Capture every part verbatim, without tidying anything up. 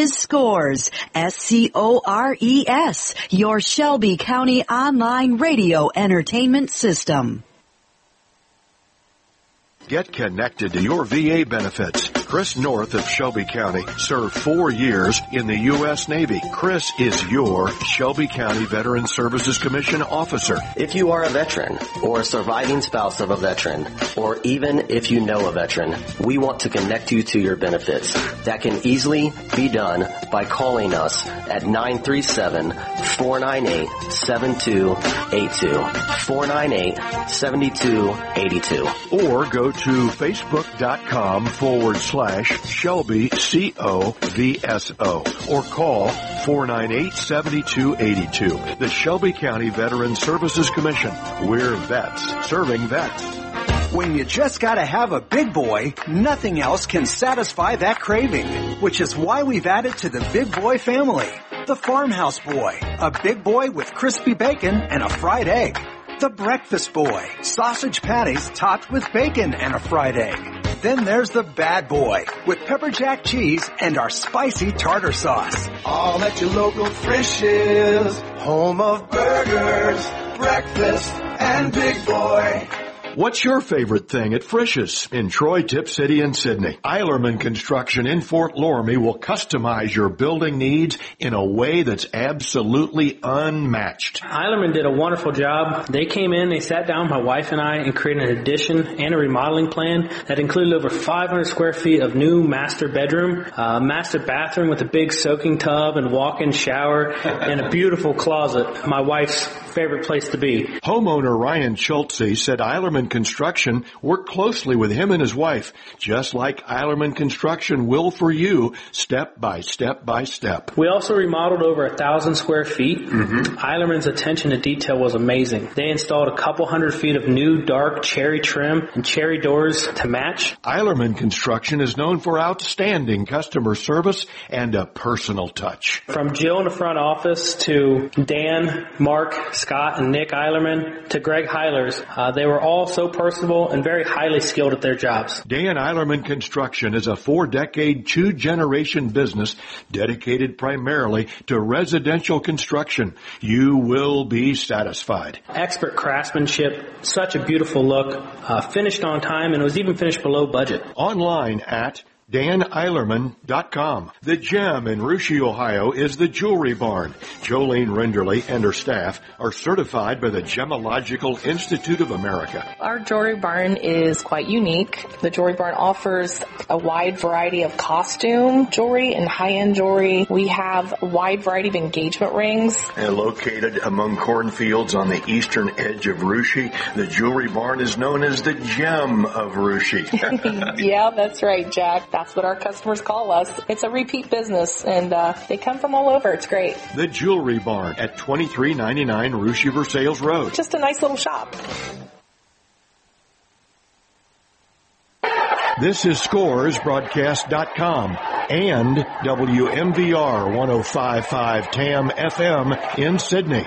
is Scores, S C O R E S, your Shelby County online radio entertainment system. Get connected to your V A benefits. Chris North of Shelby County served four years in the U S Navy. Chris is your Shelby County Veteran Services Commission officer. If you are a veteran or a surviving spouse of a veteran, or even if you know a veteran, we want to connect you to your benefits. That can easily be done by calling us at nine three seven, four nine eight, seven two eight two, four nine eight, seven two eight two. Or go to facebook.com forward slash Shelby C O V S O or call four nine eight, seven two eight two. The Shelby County Veteran Services Commission. We're vets serving vets. When you just gotta have a big boy, nothing else can satisfy that craving, which is why we've added to the Big Boy family. The Farmhouse Boy, a big boy with crispy bacon and a fried egg. The Breakfast Boy, sausage patties topped with bacon and a fried egg. Then there's the Bad Boy, with pepper jack cheese and our spicy tartar sauce. All at your local Frisch's, home of burgers, breakfast, and Big Boy. What's your favorite thing at Frisch's in Troy, Tip City, and Sydney? Eilerman Construction in Fort Loramie will customize your building needs in a way that's absolutely unmatched. Eilerman did a wonderful job. They came in, they sat down, my wife and I, and created an addition and a remodeling plan that included over five hundred square feet of new master bedroom, uh, master bathroom with a big soaking tub and walk-in shower, and a beautiful closet. My wife's favorite place to be. Homeowner Ryan Schultze said Eilerman Construction worked closely with him and his wife, just like Eilerman Construction will for you, step by step by step. We also remodeled over a thousand square feet. Mm-hmm. Eilerman's attention to detail was amazing. They installed a couple hundred feet of new dark cherry trim and cherry doors to match. Eilerman Construction is known for outstanding customer service and a personal touch. From Jill in the front office to Dan, Mark, Scott, and Nick Eilerman to Greg Heilers, uh, they were all so personable and very highly skilled at their jobs. Dan Eilerman Construction is a four-decade, two-generation business dedicated primarily to residential construction. You will be satisfied. Expert craftsmanship, such a beautiful look, uh, finished on time, and it was even finished below budget. Online at Dan Eilerman dot com. The Gem in Russia, Ohio is the Jewelry Barn. Jolene Renderly and her staff are certified by the Gemological Institute of America. Our Jewelry Barn is quite unique. The Jewelry Barn offers a wide variety of costume jewelry and high-end jewelry. We have a wide variety of engagement rings. And located among cornfields on the eastern edge of Russia, the Jewelry Barn is known as the Gem of Russia. Yeah, that's right, Jack. That's what our customers call us. It's a repeat business, and uh, they come from all over. It's great. The Jewelry Barn at twenty-three ninety-nine Russia Versailles Road. Just a nice little shop. This is Scores Broadcast dot com and W M V R one oh five point five T A M F M in Sydney.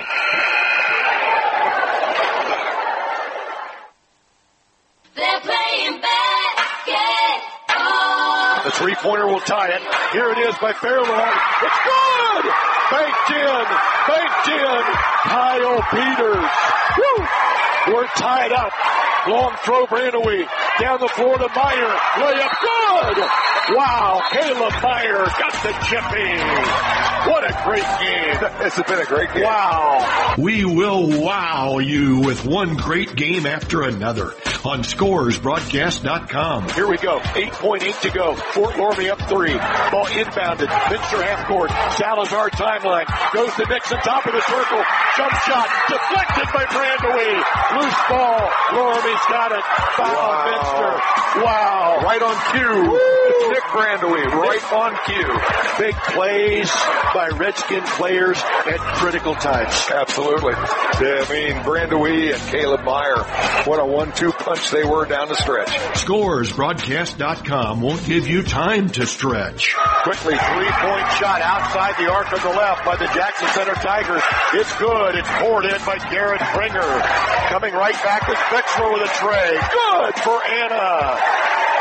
The three-pointer will tie it. Here it is by Fairlawn. It's good! Banked in! Banked in! Kyle Peters. Woo! We're tied up. Long throw, Brandewee. Down the floor to Meyer. Layup good! Wow, Caleb Meyer got the chipping. What a great game. It's been a great game. Wow. We will wow you with one great game after another on Scores Broadcast dot com. Here we go. eight point eight to go. Fort Loramie up three. Ball inbounded. Finster half court. Salazar timeline. Goes to Nixon, top of the circle. Jump shot. Deflected by Brandewee. Loose ball. Loramie's got it. Foul wow. Finster. Wow. Right on cue. Woo. Nick Brandewee. Right on cue. Big plays by Redskin players at critical times. Absolutely. I mean, Brandewee and Caleb Meyer. What a one two punch they were down the stretch. Scores Broadcast dot com won't give you time to stretch. Quickly, three-point shot outside the arc of the left by the Jackson Center Tigers. It's good. It's poured in by Garrett Bringer. Coming right back is Bixler with a tray. Good for Anna.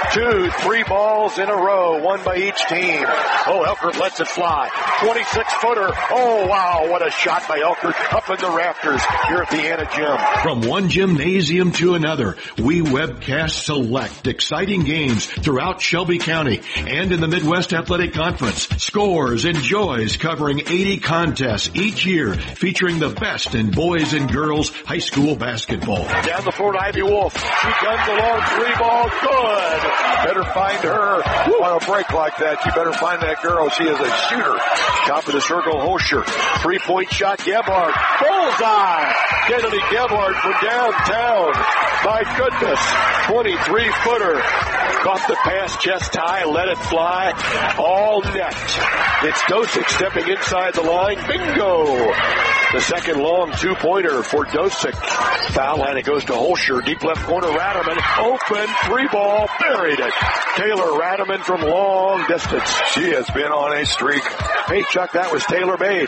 two, three balls in a row, one by each team. Oh, Elkhart lets it fly. twenty-six footer. Oh, wow, what a shot by Elkhart up in the rafters here at the Anna Gym. From one gymnasium to another, we webcast select exciting games throughout Shelby County and in the Midwest Athletic Conference. Scores and Joys covering eighty contests each year, featuring the best in boys and girls high school basketball. Down the floor to Ivy Wolf. She guns along, three ball, good. Better find her on a break like that. You better find that girl. She is a shooter. Top of the circle, Hosher. Three-point shot, Gebhardt. Bullseye. Kennedy Gebhardt from downtown. My goodness. twenty-three footer. Caught the pass, chest high, let it fly. All net. It's Dosick stepping inside the line. Bingo. The second long two-pointer for Dosick. Foul line, it goes to Holscher. Deep left corner, Radaman. Open, three ball, buried it. Taylor Radaman from long distance. She has been on a streak. Hey, Chuck, that was Taylor Made.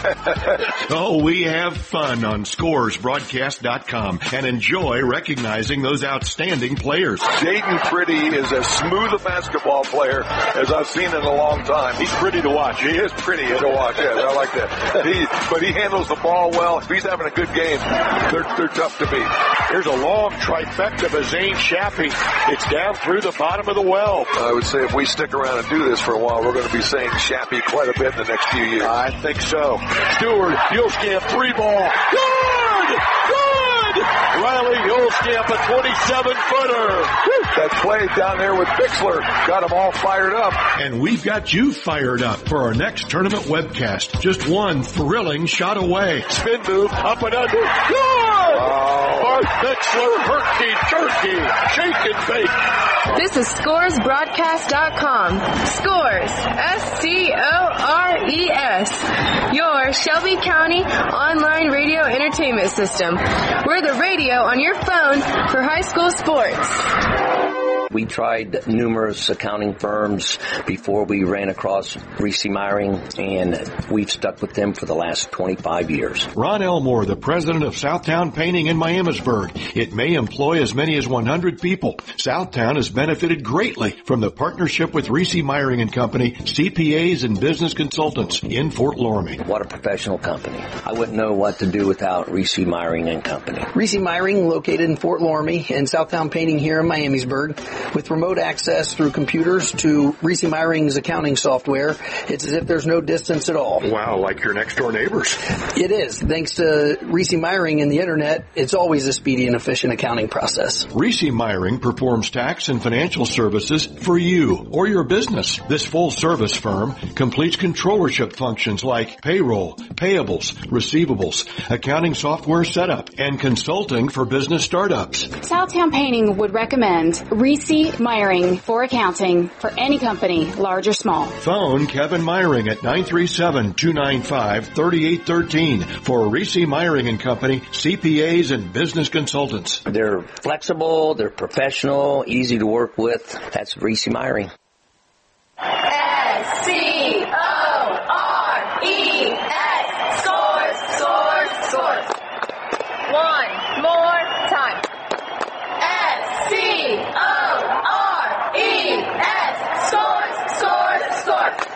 Oh, we have fun on scores broadcast dot com and enjoy recognizing those outstanding players. Jaden Pretty is as smooth a basketball player as I've seen in a long time. He's pretty to watch. He is pretty to watch. Yes, I like that. He, but he handles the ball well. If he's having a good game, they're, they're tough to beat. Here's a long trifecta by Zane Shappy. It's down through the bottom of the well. I would say if we stick around and do this for a while, we're going to be saying Shappy quite a bit in the next few years. I think so. Stewart, Yulskamp, three ball. Good! Good! Riley Yulskamp, a twenty-seven footer. That play down there with Bixler got them all fired up. And we've got you fired up for our next tournament webcast. Just one thrilling shot away. Spin move, up and under. Good! Oh. Bart Bixler, herky jerky, shake and bake. This is scores broadcast dot com. Scores, S C O R E S. Your Shelby County online radio entertainment system. We're the radio on your phone for high school sports. We tried numerous accounting firms before we ran across Reese Meyering, and we've stuck with them for the last twenty-five years. Ron Elmore, the president of Southtown Painting in Miamisburg. It may employ as many as one hundred people. Southtown has benefited greatly from the partnership with Reese Meyering and Company, C P As and business consultants in Fort Loramie. What a professional company. I wouldn't know what to do without Reese Meyering and Company. Reese Meyering, located in Fort Loramie, and Southtown Painting here in Miamisburg. With remote access through computers to Reese Meyering's accounting software, it's as if there's no distance at all. Wow, like your next door neighbors. It is. Thanks to Reese Meyering and the internet, it's always a speedy and efficient accounting process. Reese Meyering performs tax and financial services for you or your business. This full service firm completes controllership functions like payroll, payables, receivables, accounting software setup, and consulting for business startups. Southtown Painting would recommend Reese Meyering for accounting for any company, large or small. Phone Kevin Meyering at nine three seven, two nine five, three eight one three for Reese Meyering and Company, C P As and business consultants. They're flexible, they're professional, easy to work with. That's Reese Meyering. S C O R E S. Scores, scores, scores. One more time. S C O R E S. Scores, scores, scores.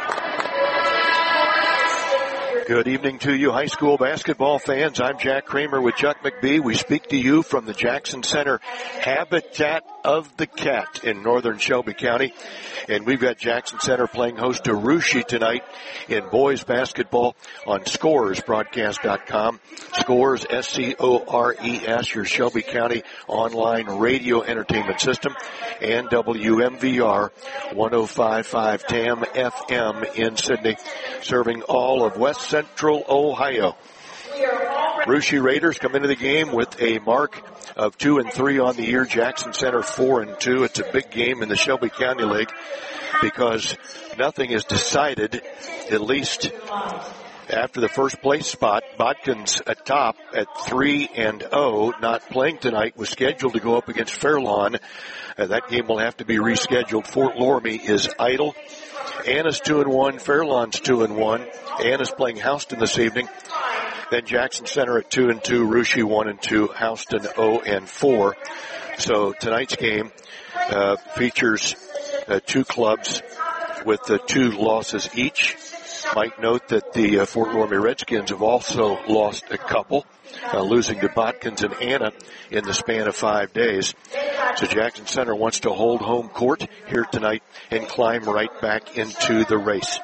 Good evening to you, high school basketball fans. I'm Jack Kramer with Chuck McBee. We speak to you from the Jackson Center Habitat of the Cat in northern Shelby County. And we've got Jackson Center playing host to Russia tonight in boys basketball on scores broadcast dot com. Scores, S C O R E S, your Shelby County online radio entertainment system, and W M V R one oh five point five T A M F M in Sydney, serving all of West Central Ohio. Russia Raiders come into the game with a mark of two and three on the year. Jackson Center four and two. It's a big game in the Shelby County League because nothing is decided, at least after the first place spot. Bodkin's atop at three and oh, not playing tonight, was scheduled to go up against Fairlawn. Uh, that game will have to be rescheduled. Fort Loramie is idle. Anna's two and one. Fairlawn's two and one. Anna's playing Houston this evening. Then Jackson Center at two and two. Russia one and two. Houston oh and four. So tonight's game uh, features uh, two clubs with uh, two losses each. Might note that the uh, Fort Loramie Redskins have also lost a couple, uh, losing to Botkins and Anna in the span of five days. So Jackson Center wants to hold home court here tonight and climb right back into the race.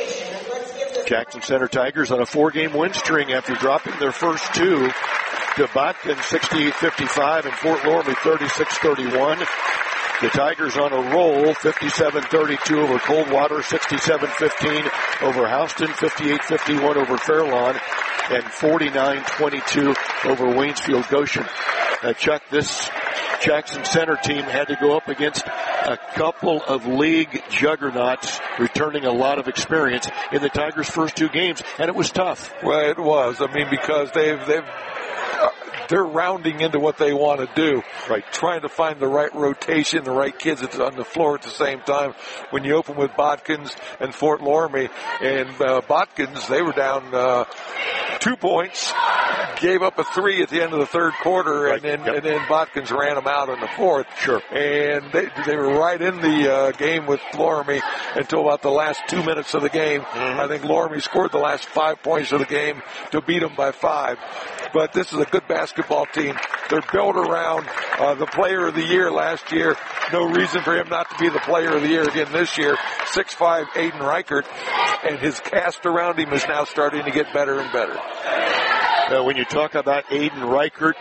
Jackson Center Tigers on a four-game win string after dropping their first two to Botkins sixty-eight fifty-five and Fort Loramie thirty-six thirty-one. The Tigers on a roll, fifty-seven thirty-two over Coldwater, sixty-seven fifteen over Houston, fifty-eight fifty-one over Fairlawn, and forty-nine twenty-two over Waynesfield Goshen. Uh, Chuck, this Jackson Center team had to go up against a couple of league juggernauts returning a lot of experience in the Tigers' first two games, and it was tough. Well, it was. I mean, because they've, they've, uh, they're rounding into what they want to do. Right. Trying to find the right rotation, the right kids on the floor at the same time. When you open with Botkins and Fort Loramie, and uh, Botkins, they were down uh, two points, gave up a three at the end of the third quarter, right. and then yep. and then Botkins ran them out in the fourth. Sure. And they they were right in the uh, game with Loramie until about the last two minutes of the game. Mm-hmm. I think Loramie scored the last five points of the game to beat them by five. But this is a good basketball team. They're built around uh, the player of the year last year. No reason for him not to be the player of the year again this year. six five Aiden Reichert, and his cast around him is now starting to get better and better. Uh, when you talk about Aiden Reichert,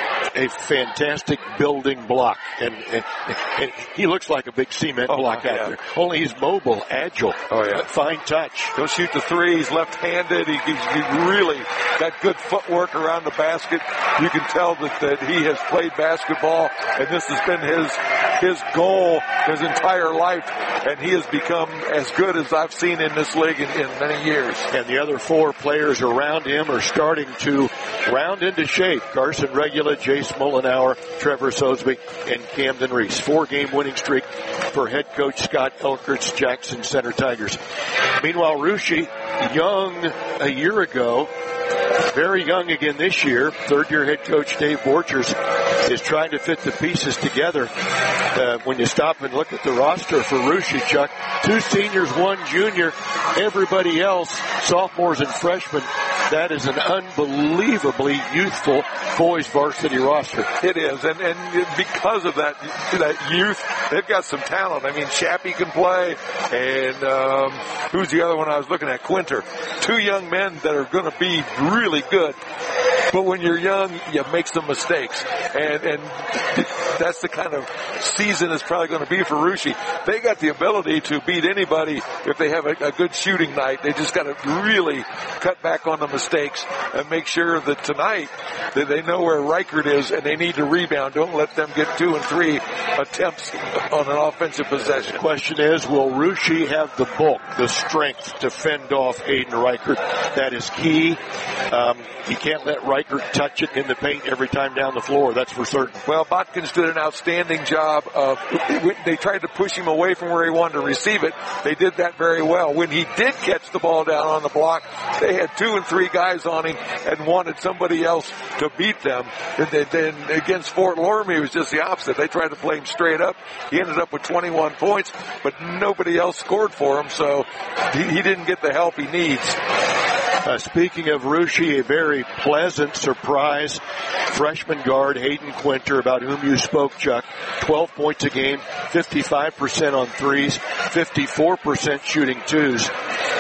a fantastic building block, and, and, and he looks like a big cement oh, block out yeah. there. Only he's mobile, agile, oh, yeah. fine touch. He'll shoot the three. He's left-handed. He, he's he really got good footwork around the basket. You can tell that, that he has played basketball, and this has been his his goal his entire life, and he has become as good as I've seen in this league in, in many years. And the other four players around him are starting to round into shape. Carson Regula, Jace Mullenauer, Trevor Sosby, and Camden Reese. Four-game winning streak for head coach Scott Elkert's Jackson Center Tigers. Meanwhile, Russia, young a year ago, very young again this year. Third-year head coach Dave Borchers is trying to fit the pieces together. Uh, when you stop and look at the roster for Russia, Chuck, two seniors, one junior, everybody else, sophomores and freshmen. That is an unbelievably youthful boys varsity roster. It is, and, and because of that that youth, they've got some talent. I mean, Chappie can play, and um, who's the other one I was looking at? Quinter. Two young men that are going to be really good. But when you're young, you make some mistakes, and and that's the kind of season it's probably going to be for Russia. They got the ability to beat anybody if they have a, a good shooting night. They just got to really cut back on the mistakes and make sure that tonight that they know where Reichert is and they need to rebound. Don't let them get two and three attempts on an offensive possession. The question is, will Russia have the bulk, the strength to fend off Aiden Reichert? That is key. Um, you can't let Reichert touch it in the paint every time down the floor. That's for certain. Well, Botkins did an outstanding job of, they tried to push him away from where he wanted to receive it. They did that very well. When he did catch the ball down on the block, they had two and three guys on him and wanted somebody else to beat them. And then against Fort Loramie, it was just the opposite. They tried to play him straight up. He ended up with twenty-one points, but nobody else scored for him, so he, he didn't get the help he needs. Uh, speaking of Russia, a very pleasant surprise. Freshman guard Hayden Quinter, about whom you spoke, Chuck. twelve points a game, fifty-five percent on threes, fifty-four percent shooting twos.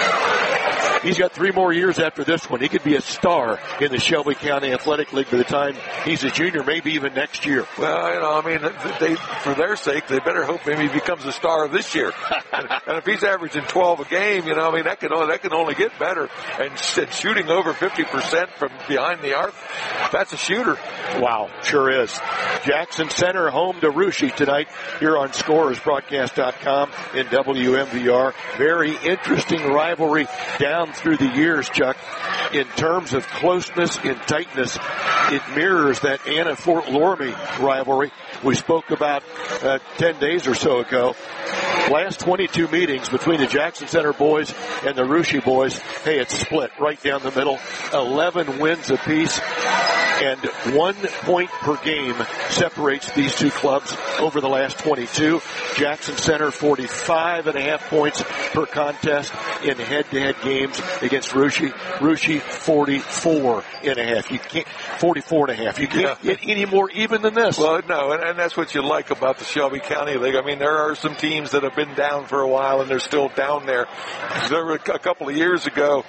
He's got three more years after this one. He could be a star in the Shelby County Athletic League by the time he's a junior, maybe even next year. Well, you know, I mean, they, for their sake, they better hope maybe he becomes a star this year. and, and if he's averaging twelve a game, you know, I mean, that can only, that can only get better. And, and shooting over fifty percent from behind the arc, that's a shooter. Wow, sure is. Jackson Center home to Russia tonight here on Scorers Broadcast dot com in W M V R. Very interesting rivalry down through the years, Chuck. In terms of closeness and tightness, it mirrors that Anna Fort Loramie rivalry we spoke about uh, ten days or so ago. Last twenty-two meetings between the Jackson Center boys and the Russia boys, hey, it's split right down the middle. eleven wins apiece. and one point per game separates these two clubs over the last twenty-two. Jackson Center, forty-five and a half points per contest in head-to-head games against Russia. Russia, forty-four and a half. You can't, forty-four and a half. You can't yeah. get any more even than this. Well, no, and, and that's what you like about the Shelby County League. I mean, there are some teams that have been down for a while, and they're still down there. There were a couple of years ago,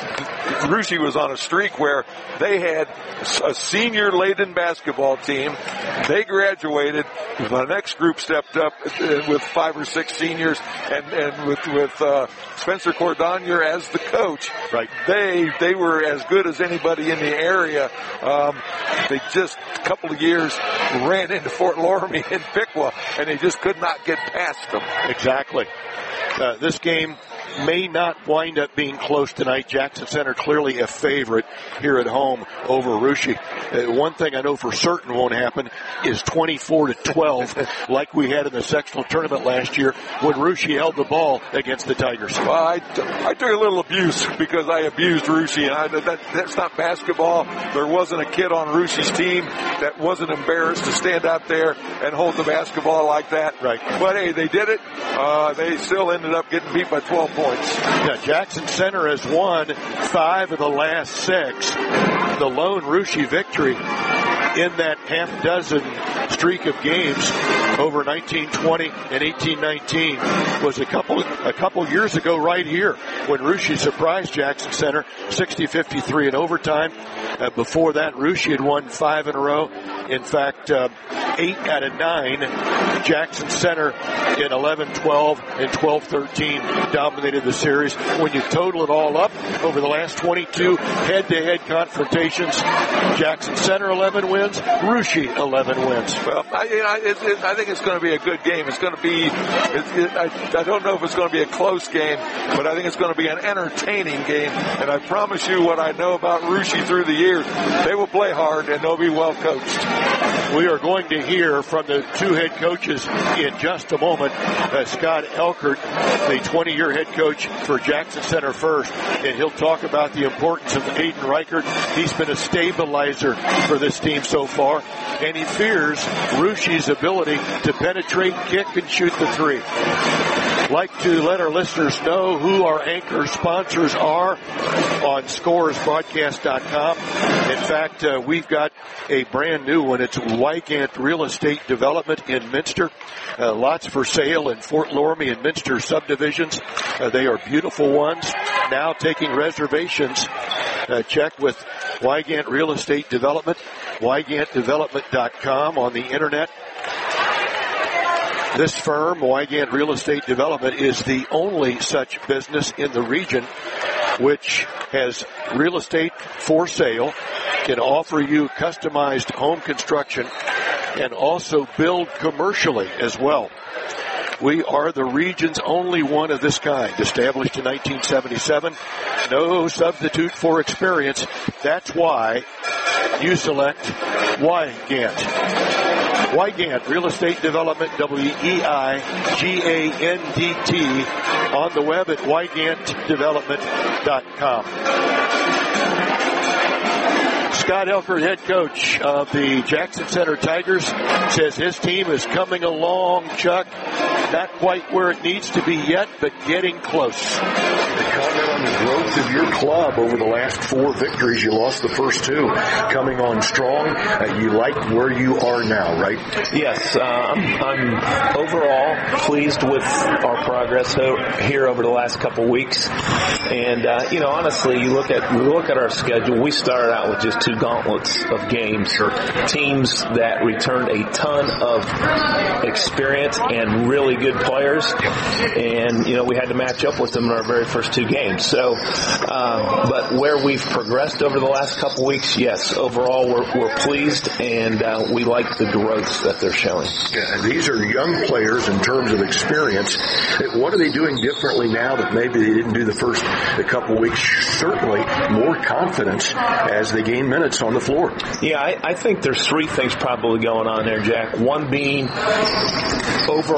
Russia was on a streak where they had a senior-laden basketball team. They graduated. The next group stepped up with five or six seniors, and, and with with uh, Spencer Cordonier as the coach. Right. They they were as good as anybody in the area. Um, they just a couple of years ran into Fort Loramie and Piqua, and they just could not get past them. Exactly. Uh, this game may not wind up being close tonight. Jackson Center clearly a favorite here at home over Russia. Uh, one thing I know for certain won't happen is twenty-four to twelve like we had in the sectional tournament last year when Russia held the ball against the Tigers. Well, I, I took a little abuse because I abused Russia. And I, that, that's not basketball. There wasn't a kid on Russia's team that wasn't embarrassed to stand out there and hold the basketball like that. Right. But hey, they did it. Uh, they still ended up getting beat by twelve points. Yeah, Jackson Center has won five of the last six. The lone Russia victory in that half dozen streak of games over nineteen twenty and eighteen nineteen was a couple a couple years ago right here when Russia surprised Jackson Center sixty fifty-three in overtime. Uh, before that, Russia had won five in a row. In fact, uh, eight out of nine. Jackson Center in eleven twelve and twelve thirteen dominated the series. When you total it all up over the last twenty-two head-to-head confrontations, Jackson Center eleven wins, Russia eleven wins. Well, I, you know, it, it, I think it's going to be a good game. It's going to be, it, it, I, I don't know if it's going to be a close game, but I think it's going to be an entertaining game. And I promise you what I know about Russia through the years, they will play hard and they'll be well coached. We are going to hear from the two head coaches in just a moment. Uh, Scott Elkert, the twenty-year head coach for Jackson Center first, and he'll talk about the importance of Aiden Reichert. He's been a stabilizer for this team so far, and he fears Russia's ability to penetrate, kick, and shoot the three. Like to let our listeners know who our anchor sponsors are on scores broadcast dot com. In fact, uh, we've got a brand new one. It's Wygant Real Estate Development in Minster. Uh, lots for sale in Fort Loramie and Minster subdivisions. Uh, they are beautiful ones. Now taking reservations. Uh, check with Wygant Real Estate Development, wygant development dot com on the internet. This firm, Wygant Real Estate Development, is the only such business in the region which has real estate for sale, can offer you customized home construction, and also build commercially as well. We are the region's only one of this kind, established in nineteen seventy-seven. No substitute for experience. That's why you select Wygant. Wygant Real Estate Development, W E I G A N D T, on the web at wygant development dot com. Scott Elkert, head coach of the Jackson Center Tigers, says his team is coming along, Chuck. Not quite where it needs to be yet, but getting close. Comment on the growth of your club over the last four victories. You lost the first two. Coming on strong. Uh, you like where you are now, right? Yes. Uh, I'm, I'm overall pleased with our progress here over the last couple weeks. And, uh, you know, honestly, you look at, you look at our schedule. We started out with just two gauntlets of games. Teams that returned a ton of experience and really good players. And, you know, we had to match up with them in our very first two games. So, uh, but where we've progressed over the last couple weeks, yes, overall we're, we're pleased, and uh, we like the growth that they're showing. Yeah, these are young players in terms of experience. What are they doing differently now that maybe they didn't do the first a couple weeks? Certainly more confidence as they gain minutes on the floor. Yeah, I, I think there's three things probably going on there, Jack. One being overall they're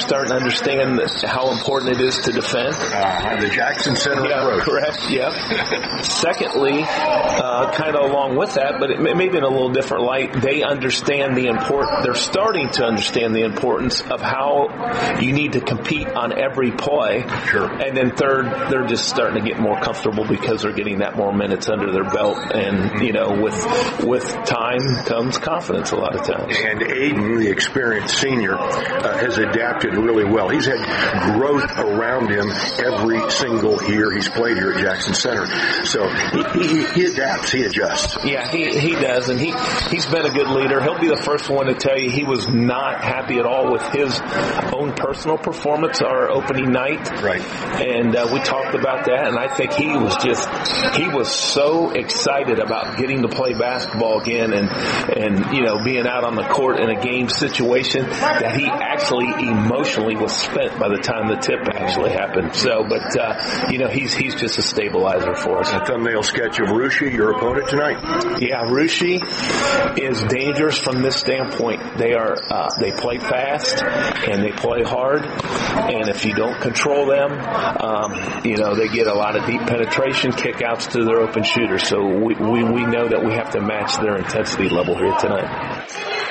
starting to understand how important it is to defend. Uh, the Jackson Center yeah, approach. Correct, yeah. Secondly, uh, kind of along with that, but it may, maybe in a little different light, they understand the import. They're starting to understand the importance of how you need to compete on every play. Sure. And then third, they're just starting to get more comfortable because they're getting that more minutes under their belt. And, you know, with with time comes confidence a lot of times. And Aiden, the experienced senior, uh, has adapted really well. He's had growth around him every single year he's played here at Jackson Center. So he, he, he adapts, he adjusts. Yeah, he, he does, and he, he's been a good leader. He'll be the first one to tell you he was not happy at all with his own personal performance our opening night. Right. And uh, we talked about that, and I think he was just, he was so excited about getting to play basketball again and, and you know, being out on the court in a game situation that he actually emotionally was spent by the time the tip actually happened. So, but, uh, you know, he's he's just a stabilizer for us. A thumbnail sketch of Russia, your opponent tonight. Yeah, Russia is dangerous from this standpoint. They are, uh, they play fast and they play hard, and if you don't control them, um, you know, they get a lot of deep penetration, kickouts to their open shooters. So we, we, we know that we have to match their intensity level here tonight.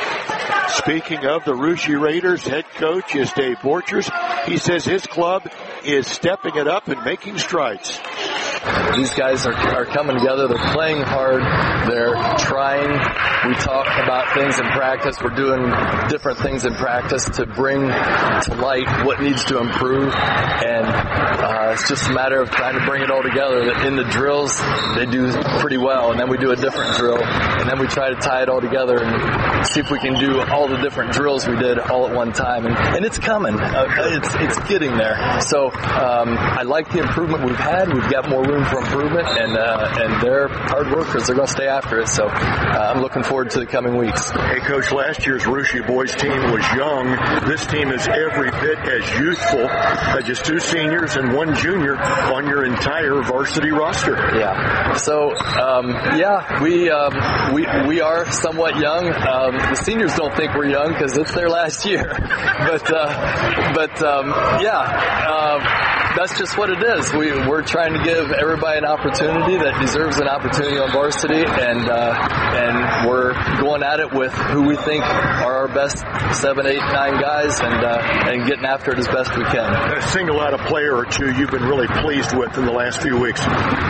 Speaking of the Russia Raiders, head coach is Dave Borchers. He says his club is stepping it up and making strides. These guys are, are coming together. They're playing hard. They're trying. We talk about things in practice. We're doing different things in practice to bring to light what needs to improve. And uh, it's just a matter of trying to bring it all together. In the drills, they do pretty well. And then we do a different drill. And then we try to tie it all together and see if we can do all the different drills we did all at one time. And, and it's coming. Uh, it's, it's getting there. So um, I like the improvement we've had. We've got more room for improvement, and uh, and they're hard workers. They're going to stay after it. So uh, I'm looking forward to the coming weeks. Hey, Coach, last year's Russia boys team was young. This team is every bit as youthful. Uh, just two seniors and one junior on your entire varsity roster. Yeah. So um, yeah, we um, we we are somewhat young. Um, the seniors don't think we're young because it's their last year. but uh, but um, yeah. Uh, That's just what it is. We, we're trying to give everybody an opportunity that deserves an opportunity on varsity, and uh, and we're going at it with who we think are our best seven, eight, nine guys, and uh, and getting after it as best we can. A single out a player or two you've been really pleased with in the last few weeks.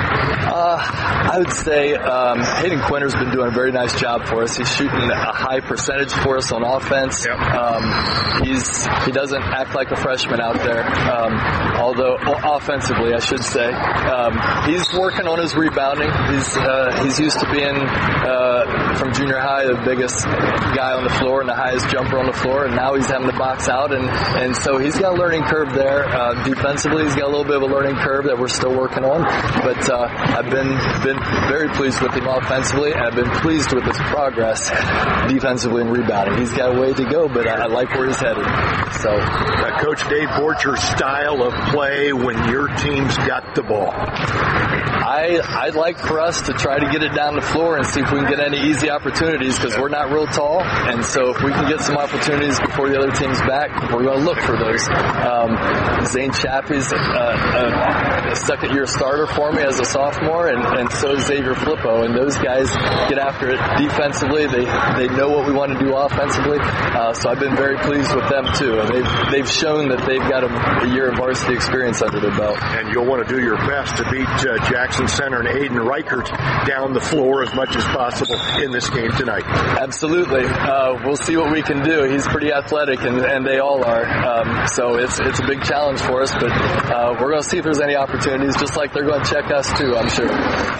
Uh, I would say um, Hayden Quinter's been doing a very nice job for us. He's shooting a high percentage for us on offense. Yep. Um, he's he doesn't act like a freshman out there, um, although well, offensively, I should say. Um, he's working on his rebounding. He's uh, he's used to being uh, from junior high the biggest guy on the floor and the highest jumper on the floor, and now he's having to box out, and and so he's got a learning curve there. Uh, defensively, he's got a little bit of a learning curve that we're still working on, but uh, I've been been very pleased with him offensively, and I've been pleased with his progress defensively and rebounding. He's got a way to go, but I, I like where he's headed. So, uh, Coach Dave Borcher's style of play when your team's got the ball. I I'd like for us to try to get it down the floor and see if we can get any easy opportunities, because we're not real tall, and so if we can get some opportunities before the other team's back, we're going to look for those. Um, Zane Chappie's uh, a, a second-year starter for me as a sophomore, and, and so is Xavier Flippo, and those guys get after it defensively. They they know what we want to do offensively, uh, so I've been very pleased with them too. And they've they've shown that they've got a, a year of varsity experience under their belt. And you'll want to do your best to beat uh, Jackson Center and Aiden Reichert down the floor as much as possible in this game tonight. Absolutely. Uh, we'll see what we can do. He's pretty athletic, and, and they all are. Um, so it's it's a big challenge for us, but uh, we're going to see if there's any opportunities, just like they're going to check us too, I'm sure.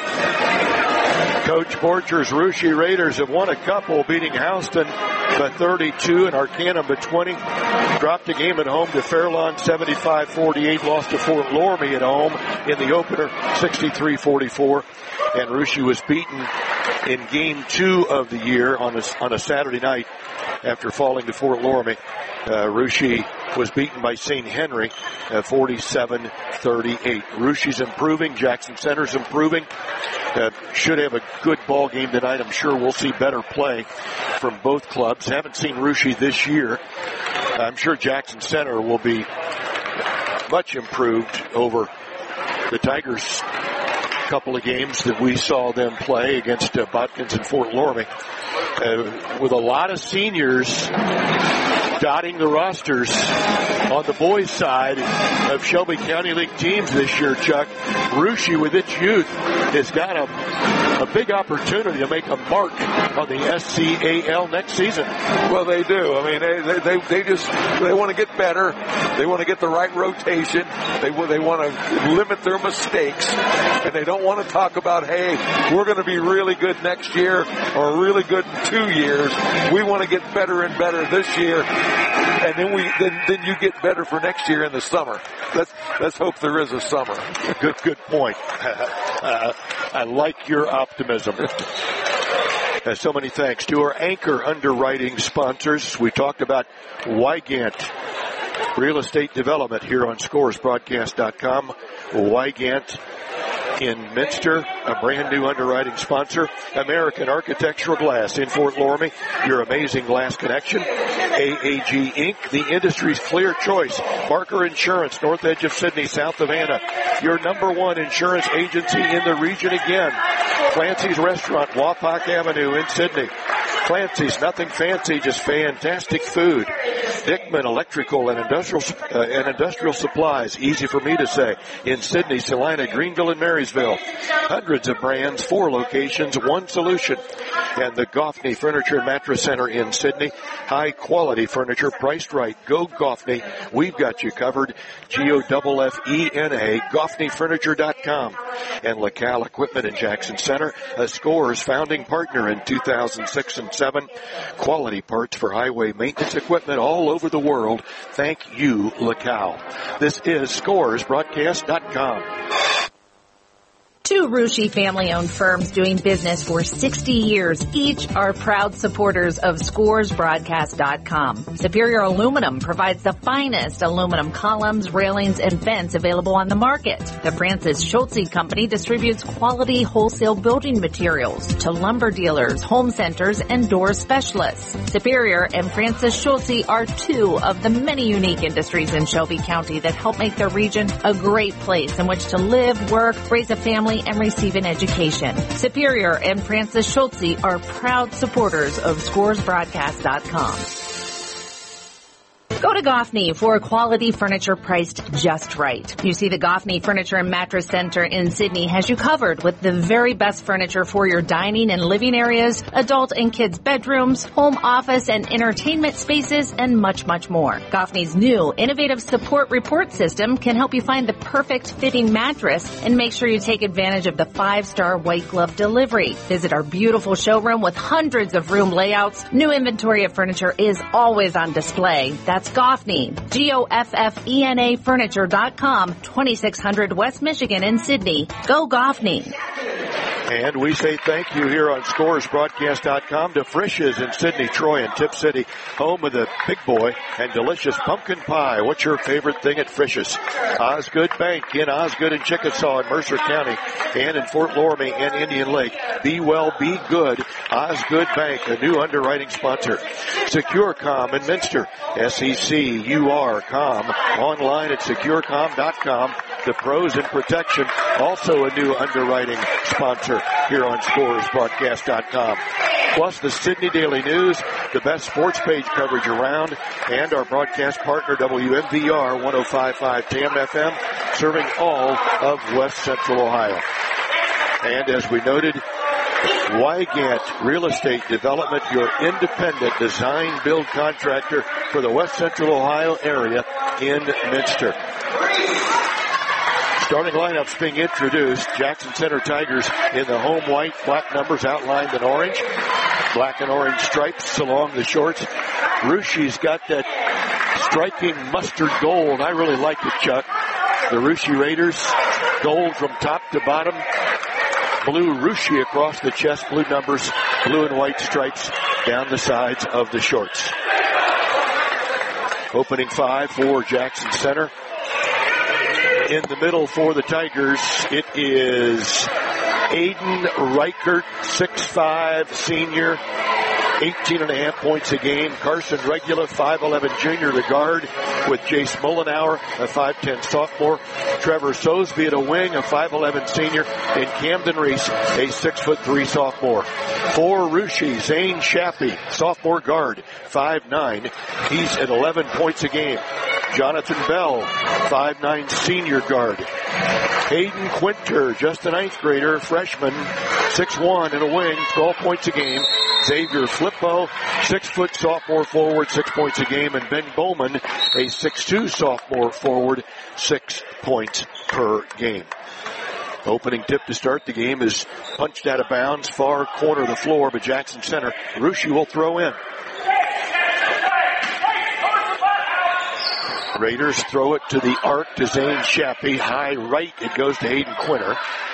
Coach Borcher's Russia Raiders have won a couple, beating Houston by thirty-two and Arcanum by twenty. Dropped a game at home to Fairlawn seventy-five forty-eight. Lost to Fort Loramie at home in the opener sixty-three forty-four. And Russia was beaten in game two of the year on a, on a Saturday night after falling to Fort Loramie. Uh, Russia was beaten by Saint Henry uh, forty-seven thirty-eight. Russia's improving. Jackson Center's improving. Uh, should have a good ball game tonight. I'm sure we'll see better play from both clubs. Haven't seen Russia this year. I'm sure Jackson Center will be much improved over the Tigers' couple of games that we saw them play against uh, Botkins and Fort Loramie. Uh, with a lot of seniors dotting the rosters on the boys' side of Shelby County League teams this year, Chuck, Russia with its youth has got a, a big opportunity to make a mark on the S C A L next season. Well, they do. I mean, they they they just they want to get better. They want to get the right rotation. They they want to limit their mistakes, and they don't want to talk about, hey, we're going to be really good next year or really good in two years. We want to get better and better this year. And then we, then, then you get better for next year in the summer. Let's, let's hope there is a summer. Good, good point. uh, I like your optimism. Uh, so many thanks to our anchor underwriting sponsors. We talked about Wygant Real Estate Development here on Scores Broadcast dot com. Wygant in Minster, a brand new underwriting sponsor. American Architectural Glass in Fort Loramie, your amazing glass connection. A A G Incorporated, the industry's clear choice. Barker Insurance, north edge of Sydney, south of Anna, your number one insurance agency in the region again. Clancy's Restaurant, Wapak Avenue in Sydney. Clancy's, nothing fancy, just fantastic food. Dickman Electrical and Industrial uh, and Industrial Supplies, easy for me to say, in Sydney, Salina, Greenville, and Marysville. Hundreds of brands, four locations, one solution. And the Goffney Furniture and Mattress Center in Sydney. High quality furniture, priced right. Go Goffney. We've got you covered. G O F F E N A, Goffney Furniture dot com. And LaCal Equipment in Jackson Center, a Scores founding partner in two thousand six and seven. Quality parts for highway maintenance equipment all over the world. Thank you, LaCal. This is Scores Broadcast dot com. Two Rushi family-owned firms doing business for sixty years. Each are proud supporters of Scores Broadcast dot com. Superior Aluminum provides the finest aluminum columns, railings, and vents available on the market. The Francis Schultze Company distributes quality wholesale building materials to lumber dealers, home centers, and door specialists. Superior and Francis Schultze are two of the many unique industries in Shelby County that help make their region a great place in which to live, work, raise a family, and receive an education. Superior and Francis Schultze are proud supporters of Scores Broadcast dot com. Go to Goffney for quality furniture priced just right. You see, the Goffney Furniture and Mattress Center in Sydney has you covered with the very best furniture for your dining and living areas, adult and kids' bedrooms, home office and entertainment spaces, and much, much more. Goffney's new innovative support report system can help you find the perfect fitting mattress and make sure you take advantage of the five-star white glove delivery. Visit our beautiful showroom with hundreds of room layouts. New inventory of furniture is always on display. That's Goffney, G O F F E N A Furniture dot com, twenty-six hundred West Michigan in Sydney. Go Goffney. And we say thank you here on Scores Broadcast dot com to Frisch's in Sydney, Troy, and Tip City, home of the big boy and delicious pumpkin pie. What's your favorite thing at Frisch's? Osgood Bank in Osgood and Chickasaw in Mercer County and in Fort Loramie and Indian Lake. Be well, be good. Osgood Bank, a new underwriting sponsor. SecureCom in Minster, S E C U R com, online at Securecom dot com. The pros in protection, also a new underwriting sponsor here on Scores Broadcast dot com. Plus the Sydney Daily News, the best sports page coverage around, and our broadcast partner W M V R one oh five point five T A M F M, serving all of West Central Ohio. And as we noted, Wygant Real Estate Development, your independent design build contractor for the West Central Ohio area in Minster. Starting lineups being introduced. Jackson Center Tigers in the home white, black numbers outlined in orange. Black and orange stripes along the shorts. Rushi's got that striking mustard gold. I really like it, Chuck. The Rushi Raiders, gold from top to bottom. Blue Rushi across the chest, blue numbers, blue and white stripes down the sides of the shorts. Opening five for Jackson Center. In the middle for the Tigers, it is Aiden Reichert, six five senior, eighteen and a half points a game. Carson Regula, five eleven junior, the guard, with Jace Mullenauer, a five ten sophomore. Trevor Sosby at a wing, a five eleven senior. And Camden Reese, a six foot three sophomore. For Russia, Zane Shappy, sophomore guard, five nine. He's at eleven points a game. Jonathan Bell, five nine senior guard. Hayden Quinter, just a ninth grader, freshman, six one and a wing, twelve points a game. Xavier Flippo, six foot sophomore forward, six points a game. And Ben Bowman, a six two sophomore forward, six points per game. Opening tip to start the game is punched out of bounds, far corner of the floor, but Jackson Center. Russia will throw in. Raiders throw it to the arc to Zane Shappy. High right, it goes to Hayden Quinter.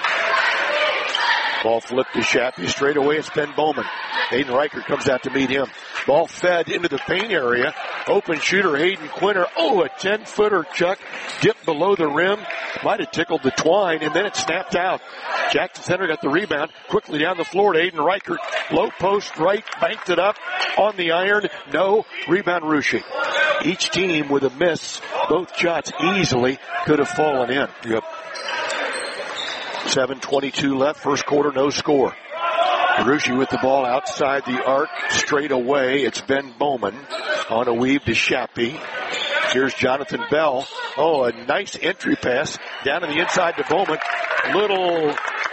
Ball flipped to Shappy. Straight away, it's Ben Bowman. Hayden Reichert comes out to meet him. Ball fed into the paint area. Open shooter Hayden Quinter. Oh, a ten-footer, Chuck. Dipped below the rim. Might have tickled the twine, and then it snapped out. Jackson Center got the rebound. Quickly down the floor to Hayden Reichert. Low post right, banked it up on the iron. No. Rebound Russia. Each team with a miss. Both shots easily could have fallen in. Yep. seven twenty-two left. First quarter, no score. Russia with the ball outside the arc, straight away. It's Ben Bowman on a weave to Shappy. Here's Jonathan Bell. Oh, a nice entry pass down to the inside to Bowman. Little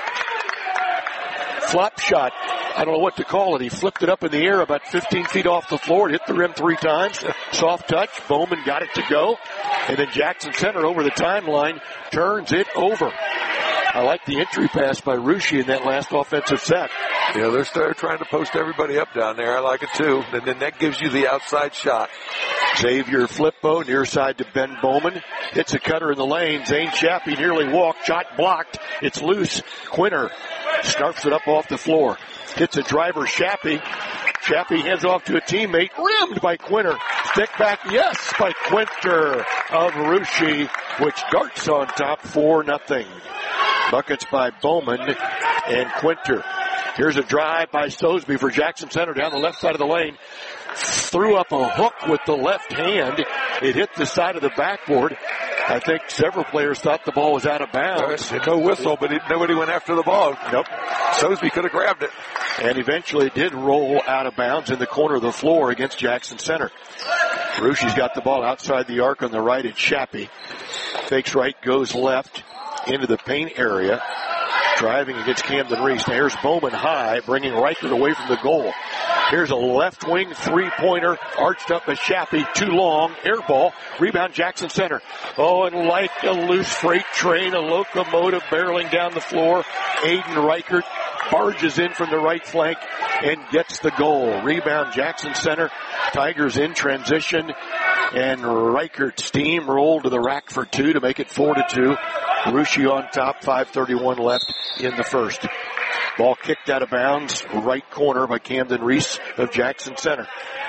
flop shot. I don't know what to call it. He flipped it up in the air about fifteen feet off the floor. It hit the rim three times. Soft touch. Bowman got it to go. And then Jackson Center over the timeline turns it over. I like the entry pass by Russia in that last offensive set. Yeah, they're starting trying to post everybody up down there. I like it too. And then that gives you the outside shot. Xavier Flippo near side to Ben Bowman. Hits a cutter in the lane. Zane Shappy nearly walked. Shot blocked. It's loose. Quinter snarfs it up off the floor. Hits a driver. Shappy. Shappy hands off to a teammate. Rimmed by Quinter. Stick back, yes, by Quinter of Russia, which darts on top four nothing. Buckets by Bowman and Quinter. Here's a drive by Sosby for Jackson Center down the left side of the lane. Threw up a hook with the left hand. It hit the side of the backboard. I think several players thought the ball was out of bounds. No whistle, but it, nobody went after the ball. Nope. Sosby could have grabbed it. And eventually it did roll out of bounds in the corner of the floor against Jackson Center. Russia's got the ball outside the arc on the right at Shappy. Fakes right, goes left into the paint area. Driving against Camden Reese. Now here's Bowman high, bringing Reichert away from the goal. Here's a left wing three-pointer, arched up by Shappy, too long, air ball, rebound Jackson Center. Oh, and like a loose freight train, a locomotive barreling down the floor, Aiden Reichert barges in from the right flank and gets the goal. Rebound Jackson Center, Tigers in transition, and Reichert steamrolled to the rack for two to make it four to two. Russia on top, five thirty-one left in the first. Ball kicked out of bounds, right corner by Camden Reese of Jackson Center.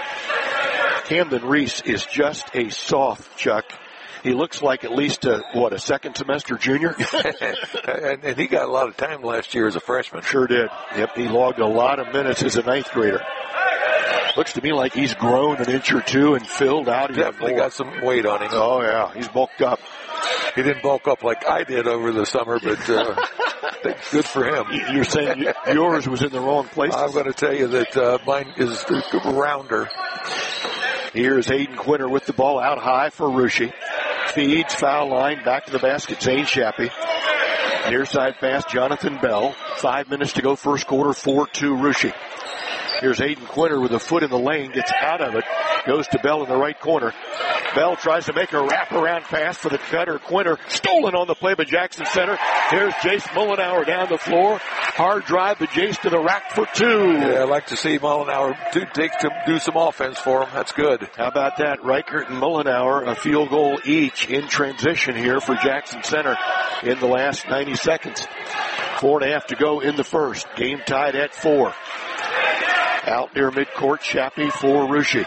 Camden Reese is just a soft, Chuck. He looks like at least a, what, a second semester junior? and, and he got a lot of time last year as a freshman. Sure did. Yep, he logged a lot of minutes as a ninth grader. Looks to me like he's grown an inch or two and filled out. He definitely got some weight on him. Oh, yeah, he's bulked up. He didn't bulk up like I did over the summer, but uh, good for him. You're saying yours was in the wrong place? I'm going to tell you that uh, mine is rounder. Here's Hayden Quinter with the ball out high for Russia. Feeds, foul line, back to the basket, Zane Shappy. Near side pass, Jonathan Bell. Five minutes to go, first quarter, four two Russia. Here's Hayden Quinter with a foot in the lane, gets out of it, goes to Bell in the right corner. Bell tries to make a wraparound pass for the cutter. Quinter stolen on the play by Jackson Center. Here's Jace Mullenauer down the floor. Hard drive by Jace to the rack for two. Yeah, I'd like to see Mullenauer do, take to do some offense for him. That's good. How about that? Reichert and Mullenauer, a field goal each in transition here for Jackson Center in the last ninety seconds. Four and a half to go in the first. Game tied at four. Out near midcourt, Shappy for Russia.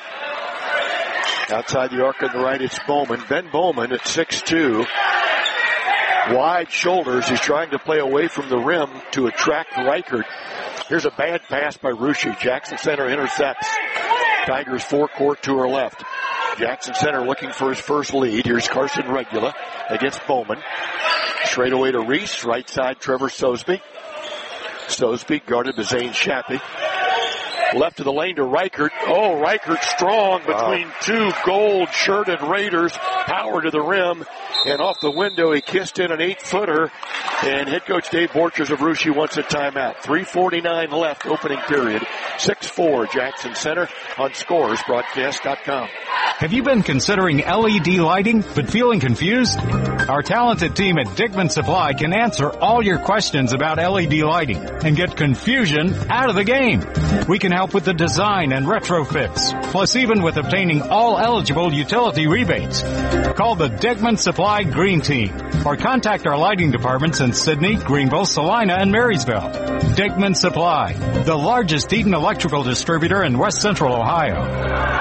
Outside the arc on the right, it's Bowman. Ben Bowman at six two. Wide shoulders. He's trying to play away from the rim to attract Reichert. Here's a bad pass by Russia. Jackson Center intercepts. Tigers forecourt to her left. Jackson Center looking for his first lead. Here's Carson Regula against Bowman. Straight away to Reese. Right side, Trevor Sosby. Sosby guarded by Zane Shappy. Left of the lane to Reichert. Oh, Reichert strong between wow. two gold-shirted Raiders. Power to the rim. And off the window, he kissed in an eight-footer. And head coach Dave Borchers of Russia wants a timeout. three forty-nine left, opening period. six four Jackson Center on scores broadcast dot com. Have you been considering L E D lighting but feeling confused? Our talented team at Dickman Supply can answer all your questions about L E D lighting and get confusion out of the game. We can help with the design and retrofits, plus even with obtaining all eligible utility rebates. Call the Dickman Supply Green Team or contact our lighting departments in Sydney, Greenville, Salina, and Marysville. Dickman Supply, the largest heat and electrical distributor in West Central Ohio.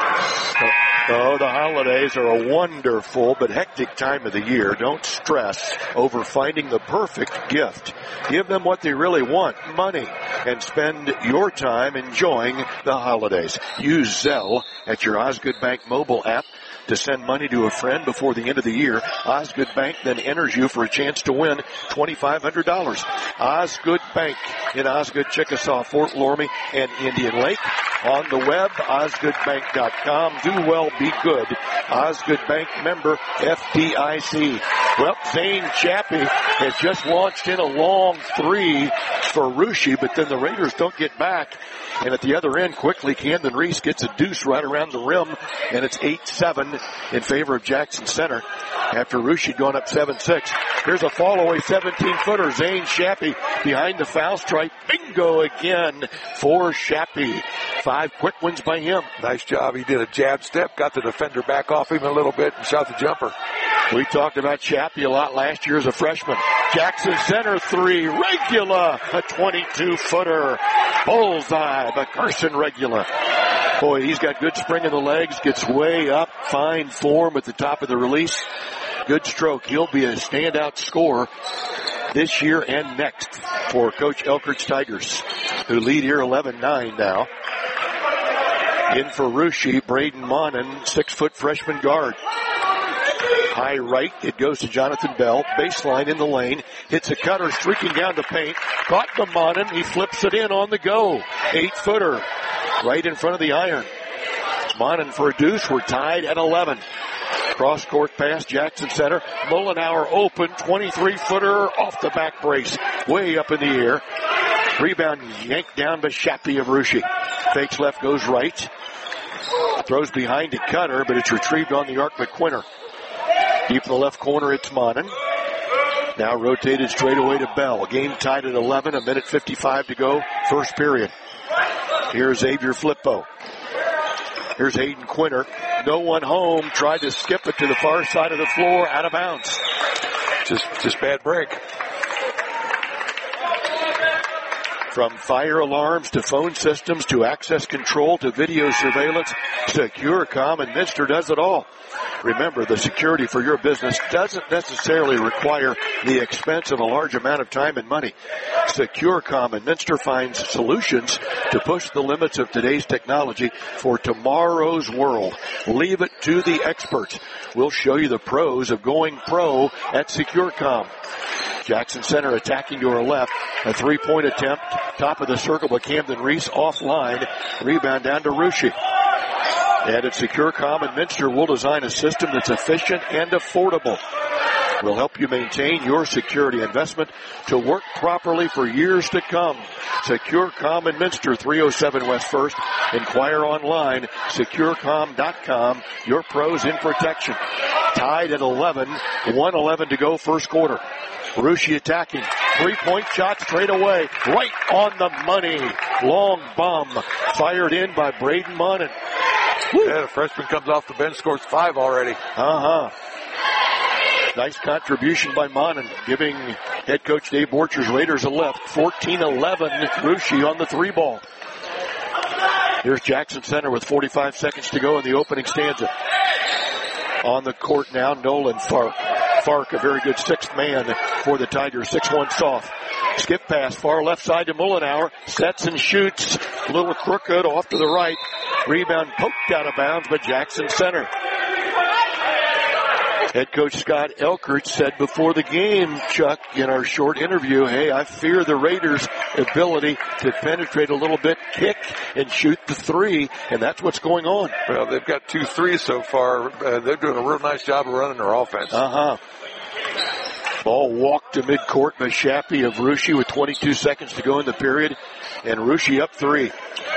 Oh, the holidays are a wonderful but hectic time of the year. Don't stress over finding the perfect gift. Give them what they really want, money, and spend your time enjoying the holidays. Use Zelle at your Osgood Bank mobile app to send money to a friend before the end of the year. Osgood Bank then enters you for a chance to win twenty-five hundred dollars. Osgood Bank in Osgood, Chickasaw, Fort Loramie, and Indian Lake. On the web, osgood bank dot com. Do well, be good. Osgood Bank member F D I C. Well, Zane Chappie has just launched in a long three for Russia, but then the Raiders don't get back. And at the other end, quickly, Camden Reese gets a deuce right around the rim, and it's eight seven in favor of Jackson Center after Russia had gone up seven six. Here's a fall-away seventeen-footer. Zane Shappy behind the foul stripe. Bingo again for Shappy. Five quick ones by him. Nice job. He did a jab step, got the defender back off him a little bit, and shot the jumper. We talked about Shappy a lot last year as a freshman. Jackson Center three. Regula, a twenty-two-footer. Bullseye by Carson Regula. Boy, he's got good spring in the legs, gets way up, fine form at the top of the release. Good stroke. He'll be a standout scorer this year and next for Coach Elkert's Tigers, who lead here eleven nine now. In for Russia, Braden Monin, six-foot freshman guard. High right, it goes to Jonathan Bell. Baseline in the lane. Hits a cutter, streaking down the paint. Caught the Monin. He flips it in on the go. Eight-footer. Right in front of the iron. Monin for a deuce. We're tied at eleven. Cross-court pass, Jackson Center. Mullenauer open. twenty-three-footer off the back brace. Way up in the air. Rebound yanked down by Shappy of Russia. Fakes left, goes right. Throws behind to Cutter, but it's retrieved on the arc by Quinter. Deep in the left corner, it's Monin. Now rotated straight away to Bell. Game tied at eleven, a minute fifty-five to go, first period. Here's Xavier Flippo. Here's Hayden Quinter. No one home. Tried to skip it to the far side of the floor, out of bounds. Just, just bad break. From fire alarms to phone systems to access control to video surveillance, SecureCom and Minster does it all. Remember, the security for your business doesn't necessarily require the expense of a large amount of time and money. SecureCom and Minster finds solutions to push the limits of today's technology for tomorrow's world. Leave it to the experts. We'll show you the pros of going pro at SecureCom. Jackson Center attacking to her left. A three-point attempt. Top of the circle by Camden Reese. Offline. Rebound down to Russia. And at SecureCom and Minster, we'll design a system that's efficient and affordable. We'll help you maintain your security investment to work properly for years to come. SecureCom and Minster, three oh seven West First. Inquire online, secure com dot com. Your pros in protection. Tied at eleven. one eleven to go, first quarter. Russia attacking. Three-point shot straight away. Right on the money. Long bomb fired in by Braden Monin. Yeah, the freshman comes off the bench, scores five already. Uh-huh. Nice contribution by Monin, giving head coach Dave Borchers Raiders a lift. fourteen eleven, Russia on the three ball. Here's Jackson Center with forty-five seconds to go in the opening stanza. On the court now, Nolan Fark. Fark, a very good sixth man for the Tigers. six one soft. Skip pass, far left side to Mullenauer. Sets and shoots. A little crooked off to the right. Rebound poked out of bounds, but Jackson Center. Head coach Scott Elkert said before the game, Chuck, in our short interview, hey, I fear the Raiders' ability to penetrate a little bit, kick, and shoot the three, and that's what's going on. Well, they've got two threes so far. Uh, they're doing a real nice job of running their offense. Uh-huh. Ball walked to midcourt by Shappy of Russia with twenty-two seconds to go in the period, and Russia up three.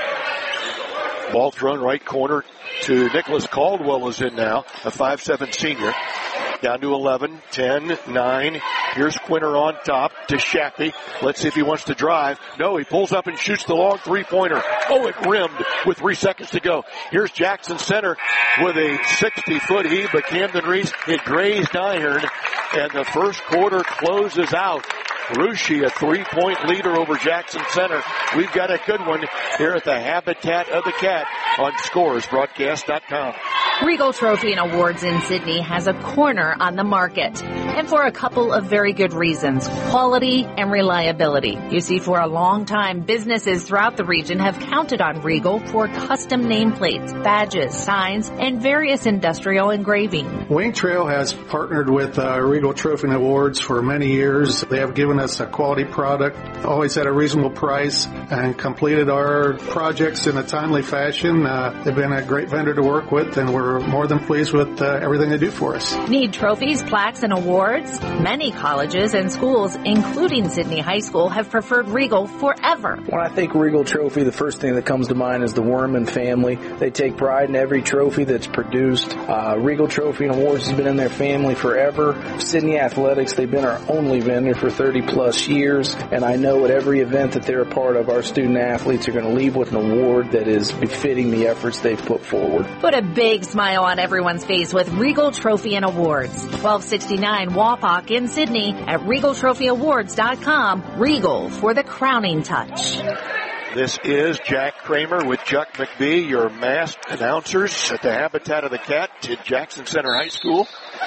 Ball thrown right corner to Nicholas Caldwell is in now, a five seven senior. Down to eleven, ten, nine. Here's Quinter on top to Shappy. Let's see if he wants to drive. No, he pulls up and shoots the long three-pointer. Oh, it rimmed with three seconds to go. Here's Jackson Center with a sixty-foot heave, but Camden Reese, it grazed iron, and the first quarter closes out. Russia, a three-point leader over Jackson Center. We've got a good one here at the Habitat of the Cat on Scores Broadcast dot com. Regal Trophy and Awards in Sydney has a corner on the market, and for a couple of very good reasons: quality and reliability. You see, for a long time, businesses throughout the region have counted on Regal for custom nameplates, badges, signs, and various industrial engraving. Wayne Trail has partnered with uh, Regal Trophy and Awards for many years. They have given us a quality product, always at a reasonable price, and completed our projects in a timely fashion. Uh, they've been a great vendor to work with, and we're more than pleased with uh, everything they do for us. Need trophies, plaques, and awards? Many colleges and schools, including Sydney High School, have preferred Regal forever. When I think Regal Trophy, the first thing that comes to mind is the Worman family. They take pride in every trophy that's produced. Uh, Regal Trophy and Awards has been in their family forever. Sydney Athletics, they've been our only vendor for thirty plus years, and I know at every event that they're a part of, our student athletes are going to leave with an award that is befitting the efforts they've put forward. Put a big smile on everyone's face with Regal Trophy and Awards. twelve sixty-nine Wapak in Sydney at regal trophy awards dot com. Regal for the crowning touch. This is Jack Kramer with Chuck McBee, your masked announcers at the Habitat of the Cat at Jackson Center High School.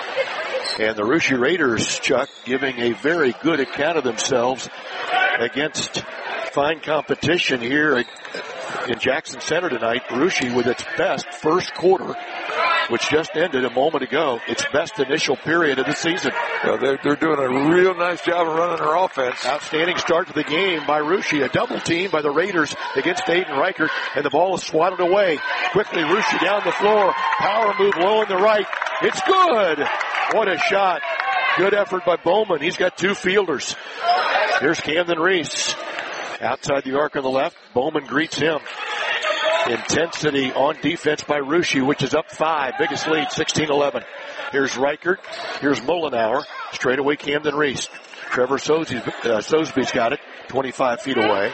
And the Russia Raiders, Chuck, giving a very good account of themselves against fine competition here in Jackson Center tonight. Russia with its best first quarter, which just ended a moment ago, its best initial period of the season. Yeah, they're, they're doing a real nice job of running their offense. Outstanding start to the game by Russia. A double team by the Raiders against Aiden Reichert, and the ball is swatted away. Quickly, Russia down the floor. Power move low in the right. It's good. What a shot. Good effort by Bowman. He's got two fielders. Here's Camden Reese. Outside the arc on the left, Bowman greets him. Intensity on defense by Russia, which is up five. Biggest lead, sixteen eleven. Here's Reichert. Here's Mullenauer. Straight away, Camden Reese. Trevor Sosby's, uh, Sosby's got it, twenty-five feet away.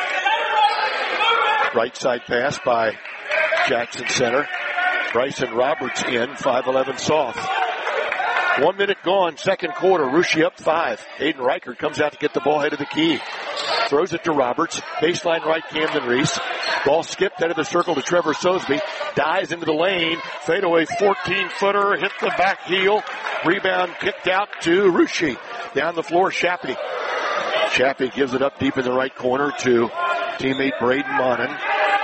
Right side pass by Jackson Center. Bryson Roberts in, five eleven soft. One minute gone, second quarter. Russia up five. Aiden Reichert comes out to get the ball head of the key. Throws it to Roberts. Baseline right, Camden Reese. Ball skipped out of the circle to Trevor Sosby. Dives into the lane. Fadeaway fourteen-footer. Hit the back heel. Rebound kicked out to Russia. Down the floor, Shappy. Shappy gives it up deep in the right corner to teammate Braden Monin.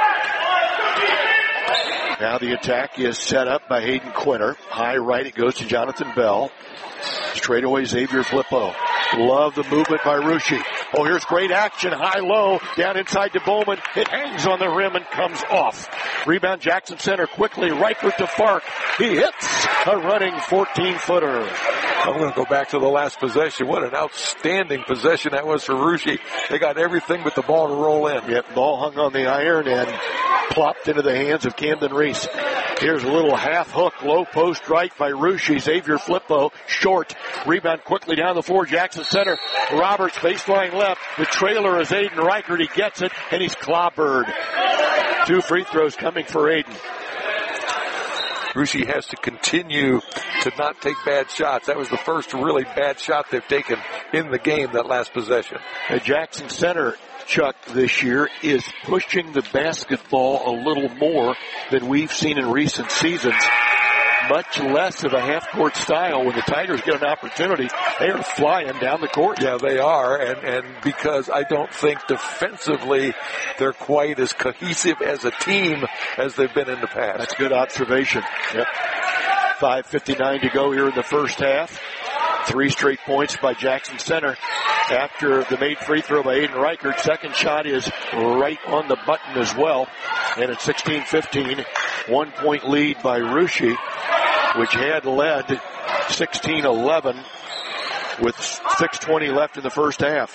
Now the attack is set up by Hayden Quinter. High right, it goes to Jonathan Bell. Straight away, Xavier Flippo. Love the movement by Russia. Oh, here's great action. High-low. Down inside to Bowman. It hangs on the rim and comes off. Rebound Jackson Center quickly. Reichert to Fark. He hits a running fourteen-footer. I'm going to go back to the last possession. What an outstanding possession that was for Russia. They got everything but the ball to roll in. Yep, ball hung on the iron and plopped into the hands of Camden Reese. Here's a little half hook, low post right by Russia. Xavier Flippo, short. Rebound quickly down the floor, Jackson Center. Roberts, baseline left. The trailer is Aiden Reichert. He gets it, and he's clobbered. Two free throws coming for Aiden. Russia has to continue to not take bad shots. That was the first really bad shot they've taken in the game, that last possession. The Jackson Center, Chuck, this year is pushing the basketball a little more than we've seen in recent seasons. much less of a half-court style. When the Tigers get an opportunity, they are flying down the court. Yeah, they are, and, and because I don't think defensively they're quite as cohesive as a team as they've been in the past. That's good observation. Yep. five fifty-nine to go here in the first half. Three straight points by Jackson Center after the made free throw by Aiden Reichert. Second shot is right on the button as well. And it's sixteen fifteen. One point lead by Russia, which had led sixteen eleven with six twenty left in the first half.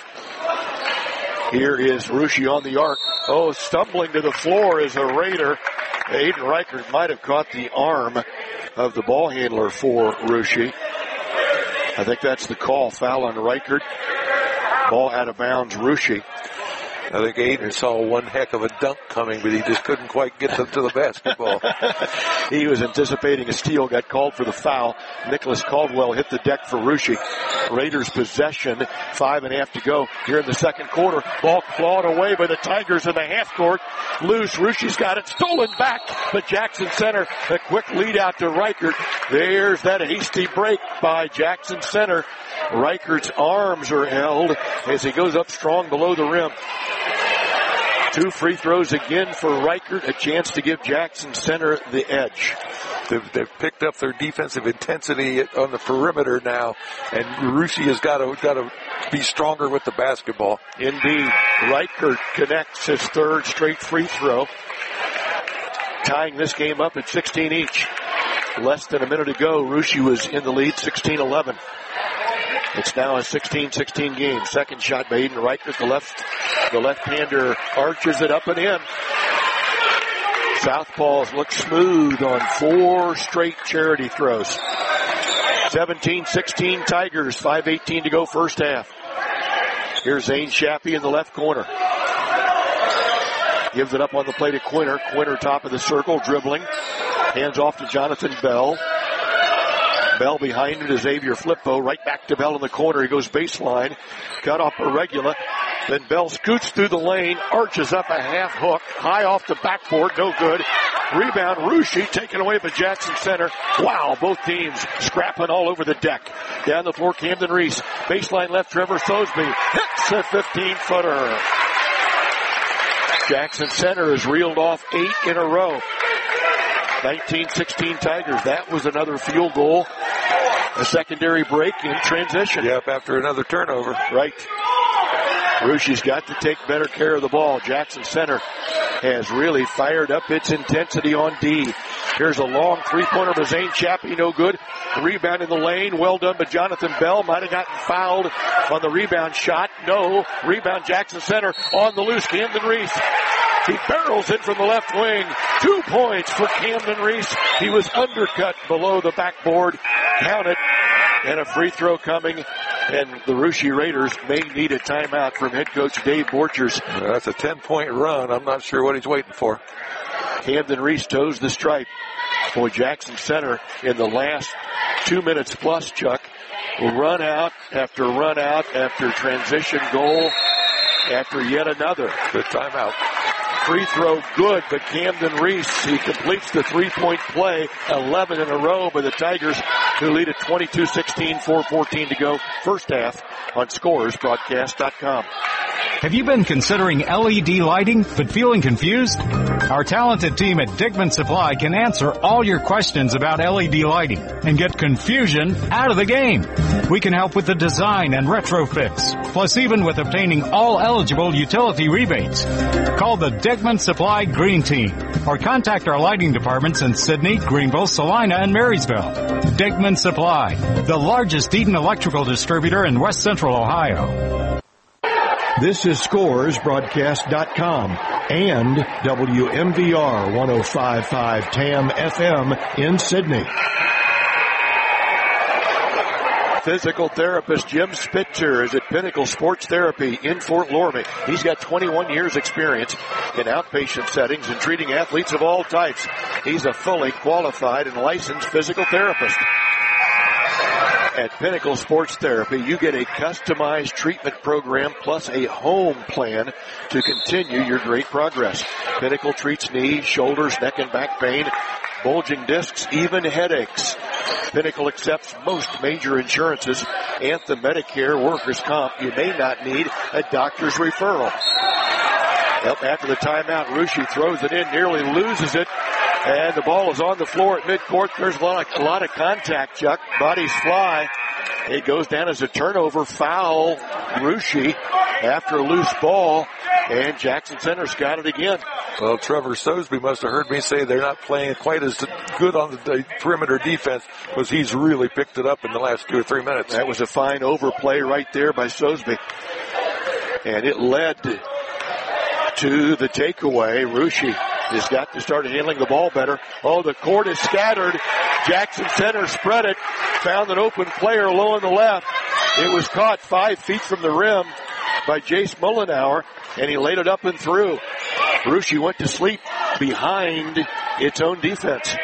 Here is Russia on the arc. Oh, stumbling to the floor is a Raider. Aiden Reichert might have caught the arm of the ball handler for Russia. I think that's the call. Foul on Reichert. Ball out of bounds, Russia. I think Aiden saw one heck of a dunk coming, but he just couldn't quite get to, to the basketball. He was anticipating a steal, got called for the foul. Nicholas Caldwell hit the deck for Russia. Raiders possession, five and a half to go here in the second quarter. Ball clawed away by the Tigers in the half court. Loose, Russia's got it, stolen back, but Jackson Center, a quick lead out to Reichert. There's that hasty break by Jackson Center. Reichert's arms are held as he goes up strong below the rim. Two free throws again for Reichert, a chance to give Jackson Center the edge. They've, they've picked up their defensive intensity on the perimeter now, and Russia has got to got to be stronger with the basketball. Indeed, Reichert connects his third straight free throw, tying this game up at sixteen each. Less than a minute ago, Russia was in the lead, sixteen eleven. It's now a sixteen sixteen game. Second shot by Aiden Reichert. The left, the left-hander arches it up and in. Southpaws look smooth on four straight charity throws. seventeen sixteen Tigers. five eighteen to go first half. Here's Zane Shappy in the left corner. Gives it up on the play to Quinter. Quinter top of the circle, dribbling. Hands off to Jonathan Bell. Bell behind it is Xavier Flippo. Right back to Bell in the corner. He goes baseline. Cut off Irregula. Then Bell scoots through the lane. Arches up a half hook. High off the backboard. No good. Rebound. Russia taken away by Jackson Center. Wow. Both teams scrapping all over the deck. Down the floor, Camden Reese. Baseline left, Trevor Sosby. Hits a fifteen-footer. Jackson Center has reeled off eight in a row. nineteen sixteen Tigers. That was another field goal. A secondary break in transition. Yep, after another turnover. Right. Russia's got to take better care of the ball. Jackson Center has really fired up its intensity on D. Here's a long three-pointer by Zane Shappy. No good. Rebound in the lane. Well done by Jonathan Bell. Might have gotten fouled on the rebound shot. No. Rebound Jackson Center on the loose. Camden Reese. He barrels in from the left wing. Two points for Camden Reese. He was undercut below the backboard. Count it. And a free throw coming. And the Russia Raiders may need a timeout from head coach Dave Borchers. That's a ten-point run. I'm not sure what he's waiting for. Camden Reese toes the stripe. Boy, Jackson Center in the last two minutes plus, Chuck, run out after run out after transition goal after yet another. Good timeout. Free throw good, but Camden Reese, he completes the three-point play, eleven in a row by the Tigers, who lead at twenty-two sixteen, four fourteen to go, first half on Scores Broadcast dot com. Have you been considering L E D lighting but feeling confused? Our talented team at Dickman Supply can answer all your questions about L E D lighting and get confusion out of the game. We can help with the design and retrofits, plus even with obtaining all eligible utility rebates. Call the Dickman Supply Green Team or contact our lighting departments in Sydney, Greenville, Salina, and Marysville. Dickman Supply, the largest Eaton electrical distributor in West Central Ohio. This is Scores Broadcast dot com and W M V R one oh five point five T A M F M in Sydney. Physical therapist Jim Spitzer is at Pinnacle Sports Therapy in Fort Loramie. He's got twenty-one years experience in outpatient settings and treating athletes of all types. He's a fully qualified and licensed physical therapist. At Pinnacle Sports Therapy, you get a customized treatment program plus a home plan to continue your great progress. Pinnacle treats knees, shoulders, neck, and back pain, bulging discs, even headaches. Pinnacle accepts most major insurances. Anthem, Medicare, workers' comp. You may not need a doctor's referral. Yep, after the timeout, Russia throws it in, nearly loses it. And the ball is on the floor at midcourt. There's a lot of, a lot of contact, Chuck. Bodies fly. It goes down as a turnover foul. Russia after a loose ball. And Jackson Center's got it again. Well, Trevor Sosby must have heard me say they're not playing quite as good on the perimeter defense, because he's really picked it up in the last two or three minutes. That was a fine overplay right there by Sosby. And it led to the takeaway. Russia has got to start handling the ball better. Oh, the court is scattered. Jackson Center spread it. Found an open player low on the left. It was caught five feet from the rim by Jace Mullenauer, and he laid it up and through. Russia went to sleep behind its own defense.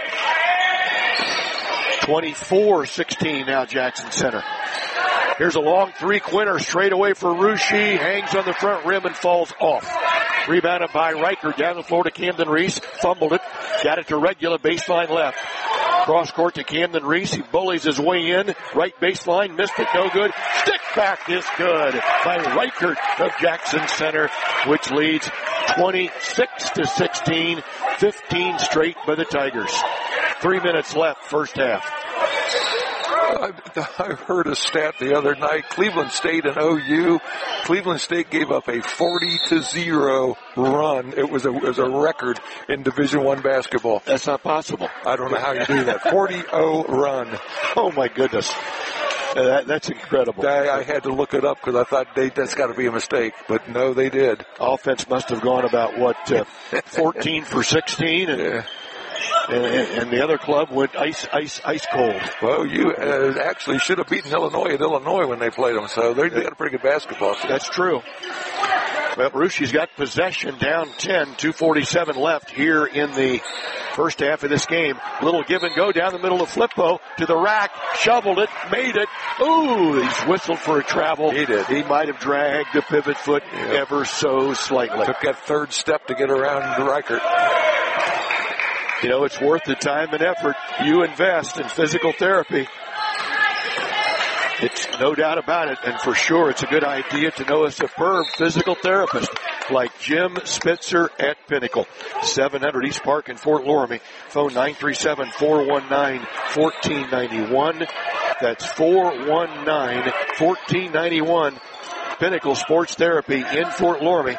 twenty-four sixteen now Jackson Center. Here's a long three, Quinter straight away for Russia. Hangs on the front rim and falls off. Rebounded by Riker down the floor to Camden Reese. Fumbled it. Got it to Regula, baseline left. Cross court to Camden Reese. He bullies his way in. Right baseline. Missed it. No good. Stick back is good by Riker of Jackson Center, which leads twenty-six to sixteen. fifteen straight by the Tigers. Three minutes left, first half. I, I heard a stat the other night. Cleveland State and O U. Cleveland State gave up a forty to zero run. It was a, it was a record in Division One basketball. That's not possible. I don't know how you do that. forty oh run. Oh my goodness. Uh, that, that's incredible. I, I had to look it up because I thought they, that's got to be a mistake, but no, they did. Offense must have gone about what uh, fourteen for sixteen, and. Yeah. And, and the other club went ice, ice, ice cold. Well, you uh, actually should have beaten Illinois at Illinois when they played them, so they got a pretty good basketball team. That's true. Well, Russia's got possession, down ten, two forty-seven left here in the first half of this game. Little give and go down the middle of Flippo to the rack, shoveled it, made it. Ooh, he's whistled for a travel. He did. He might have dragged the pivot foot yeah. ever so slightly. Took that third step to get around Reichert. You know, it's worth the time and effort you invest in physical therapy. It's no doubt about it, and for sure it's a good idea to know a superb physical therapist like Jim Spitzer at Pinnacle. seven hundred East Park in Fort Loramie. Phone nine three seven, four one nine, one four nine one. That's four one nine, one four nine one. Pinnacle Sports Therapy in Fort Loramie,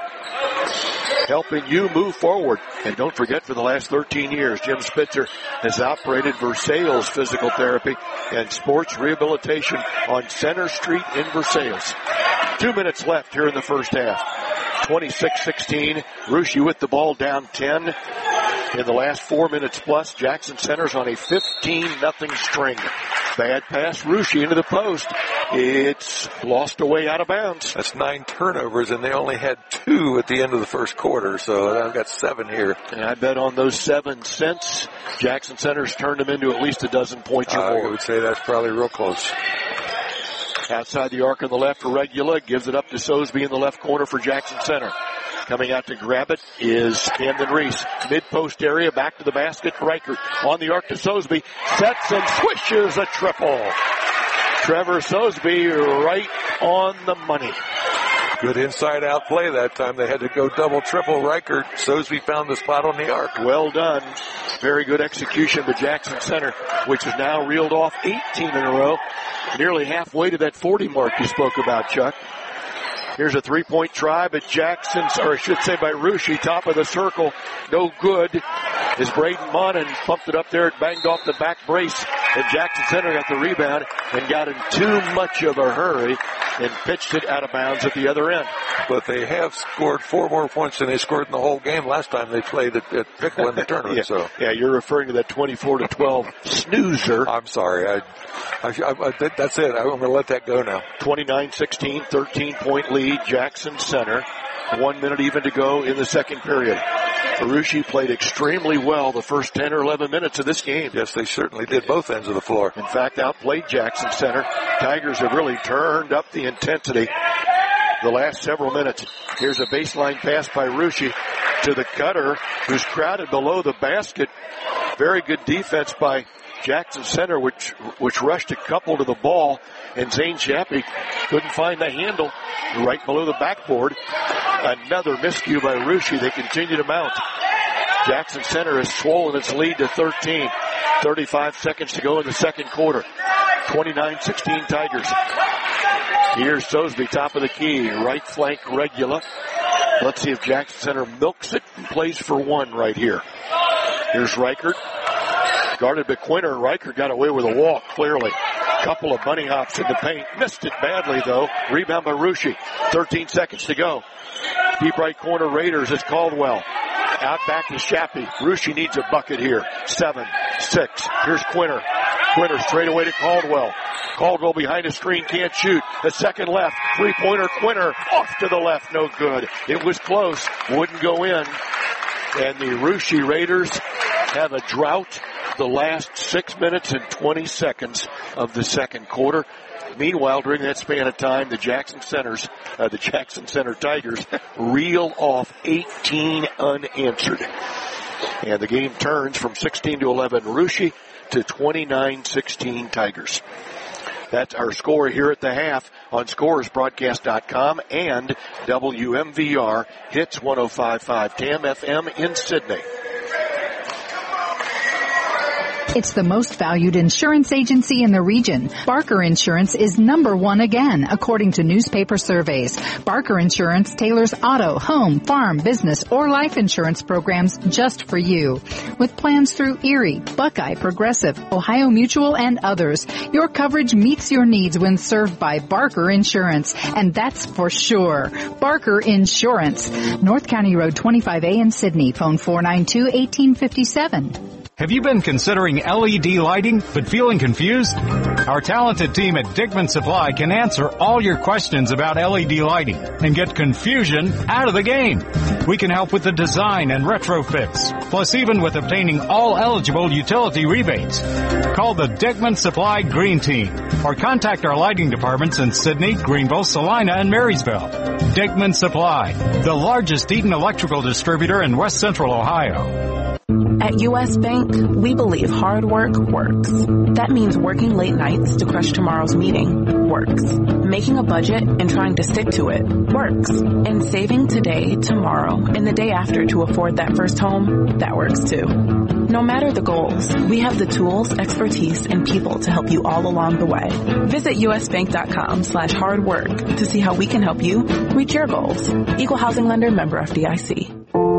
helping you move forward. And don't forget, for the last thirteen years, Jim Spitzer has operated Versailles Physical Therapy and Sports Rehabilitation on Center Street in Versailles. Two minutes left here in the first half. twenty-six sixteen. Russia with the ball down ten. In the last four minutes plus, Jackson Center's on a fifteen nothing string. Bad pass, Russia into the post. It's lost away out of bounds. That's nine turnovers, and they only had two at the end of the first quarter, so I've got seven here. And I bet on those seven cents, Jackson Center's turned them into at least a dozen points or more. I would say that's probably real close. Outside the arc on the left for Regula, gives it up to Sosby in the left corner for Jackson Center. Coming out to grab it is Camden Reese. Mid-post area, back to the basket. Reichert on the arc to Sosby. Sets and swishes a triple. Trevor Sosby right on the money. Good inside-out play that time. They had to go double-triple Reichert. Sosby found the spot on the arc. Well done. Very good execution by Jackson Center, which has now reeled off eighteen in a row. Nearly halfway to that forty mark you spoke about, Chuck. Here's a three-point try by Jackson, or I should say by Russia, top of the circle. No good. As Braden Monin pumped it up there, it banged off the back brace, and Jackson Center got the rebound and got in too much of a hurry and pitched it out of bounds at the other end. But they have scored four more points than they scored in the whole game last time they played at, at Pickle in the tournament. yeah. So yeah, you're referring to that twenty-four to twelve snoozer. I'm sorry. I, I, I, I that's it. I'm going to let that go now. twenty-nine sixteen, thirteen-point lead, Jackson Center. One minute even to go in the second period. Russia played extremely well the first ten or eleven minutes of this game. Yes, they certainly did, both ends of the floor. In fact, outplayed Jackson Center. Tigers have really turned up the intensity the last several minutes. Here's a baseline pass by Russia to the cutter, who's crowded below the basket. Very good defense by Jackson Center, which which rushed a couple to the ball, and Zane Shappy couldn't find the handle right below the backboard. Another miscue by Russia. They continue to mount. Jackson Center has swollen its lead to thirteen. thirty-five seconds to go in the second quarter. twenty-nine sixteen Tigers. Here's Sosby, top of the key. Right flank Regula. Let's see if Jackson Center milks it and plays for one right here. Here's Reichert. Guarded by Quinter. Reichert got away with a walk, clearly. Couple of bunny hops in the paint. Missed it badly, though. Rebound by Russia. thirteen seconds to go. Deep right corner Raiders is Caldwell. Out back to Shappy. Russia needs a bucket here. Seven, six. Here's Quinter. Quinter straight away to Caldwell. Caldwell behind the screen, can't shoot. A second left. Three-pointer Quinter off to the left. No good. It was close. Wouldn't go in. And the Russia Raiders have a drought the last six minutes and twenty seconds of the second quarter. Meanwhile, during that span of time, the Jackson Centers, uh, the Jackson Center Tigers reel off eighteen unanswered. And the game turns from sixteen to eleven Russia to twenty-nine sixteen Tigers. That's our score here at the half on Scores Broadcast dot com and W M V R Hits one oh five point five T A M F M in Sydney. It's the most valued insurance agency in the region. Barker Insurance is number one again, according to newspaper surveys. Barker Insurance tailors auto, home, farm, business, or life insurance programs just for you. With plans through Erie, Buckeye, Progressive, Ohio Mutual, and others, your coverage meets your needs when served by Barker Insurance, and that's for sure. Barker Insurance. North County Road twenty-five A in Sydney. Phone four nine two, one eight five seven. Have you been considering L E D lighting but feeling confused? Our talented team at Dickman Supply can answer all your questions about L E D lighting and get confusion out of the game. We can help with the design and retrofits, plus even with obtaining all eligible utility rebates. Call the Dickman Supply Green Team or contact our lighting departments in Sydney, Greenville, Salina, and Marysville. Dickman Supply, the largest Eaton electrical distributor in West Central Ohio. At U S Bank, we believe hard work works. That means working late nights to crush tomorrow's meeting works. Making a budget and trying to stick to it works. And saving today, tomorrow, and the day after to afford that first home, that works too. No matter the goals, we have the tools, expertise, and people to help you all along the way. Visit usbank.com slash hard work to see how we can help you reach your goals. Equal Housing Lender, member F D I C.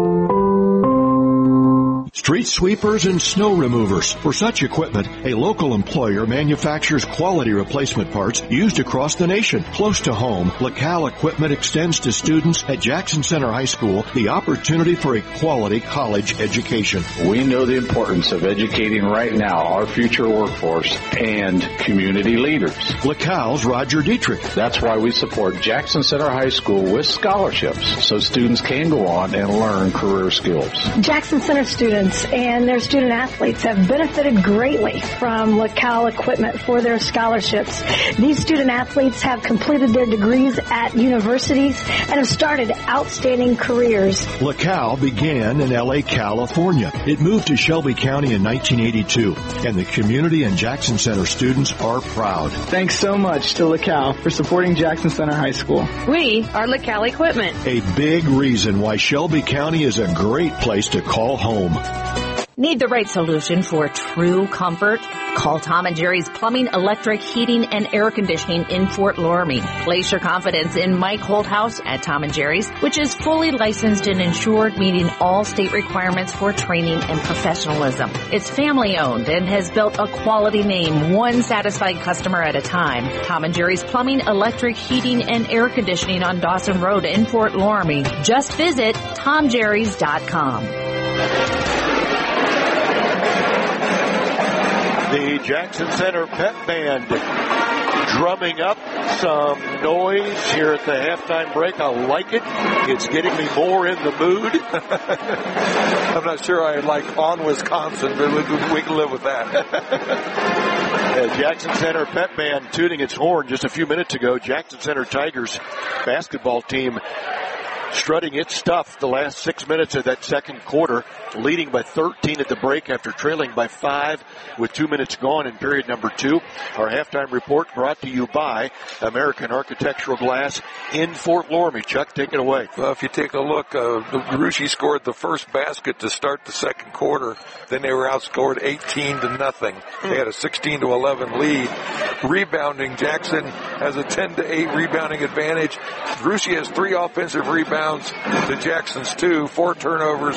Street sweepers and snow removers. For such equipment, a local employer manufactures quality replacement parts used across the nation. Close to home, LaCal Equipment extends to students at Jackson Center High School the opportunity for a quality college education. We know the importance of educating right now our future workforce and community leaders. LaCal's Roger Dietrich. That's why we support Jackson Center High School with scholarships so students can go on and learn career skills. Jackson Center students and their student athletes have benefited greatly from LaCal Equipment for their scholarships. These student athletes have completed their degrees at universities and have started outstanding careers. LaCal began in L A, California. It moved to Shelby County in nineteen eighty-two, and the community and Jackson Center students are proud. Thanks so much to LaCal for supporting Jackson Center High School. We are LaCal Equipment. A big reason why Shelby County is a great place to call home. Need the right solution for true comfort? Call Tom and Jerry's Plumbing, Electric, Heating, and Air Conditioning in Fort Loramie. Place your confidence in Mike Holthouse at Tom and Jerry's, which is fully licensed and insured, meeting all state requirements for training and professionalism. It's family owned and has built a quality name, one satisfied customer at a time. Tom and Jerry's Plumbing, Electric, Heating, and Air Conditioning on Dawson Road in Fort Loramie. Just visit tom jerrys dot com. The Jackson Center Pep Band drumming up some noise here at the halftime break. I like it. It's getting me more in the mood. I'm not sure I like On Wisconsin, but we, we can live with that. As Jackson Center Pep Band tuning its horn just a few minutes ago, Jackson Center Tigers basketball team strutting its stuff the last six minutes of that second quarter, leading by thirteen at the break after trailing by five with two minutes gone in period number two. Our halftime report brought to you by American Architectural Glass in Fort Loramie. Chuck, take it away. Well, if you take a look, uh, Russia scored the first basket to start the second quarter. Then they were outscored eighteen to nothing. They had a sixteen to eleven lead. Rebounding, Jackson has a ten to eight rebounding advantage. Russia has three offensive rebounds to Jackson's two. Four turnovers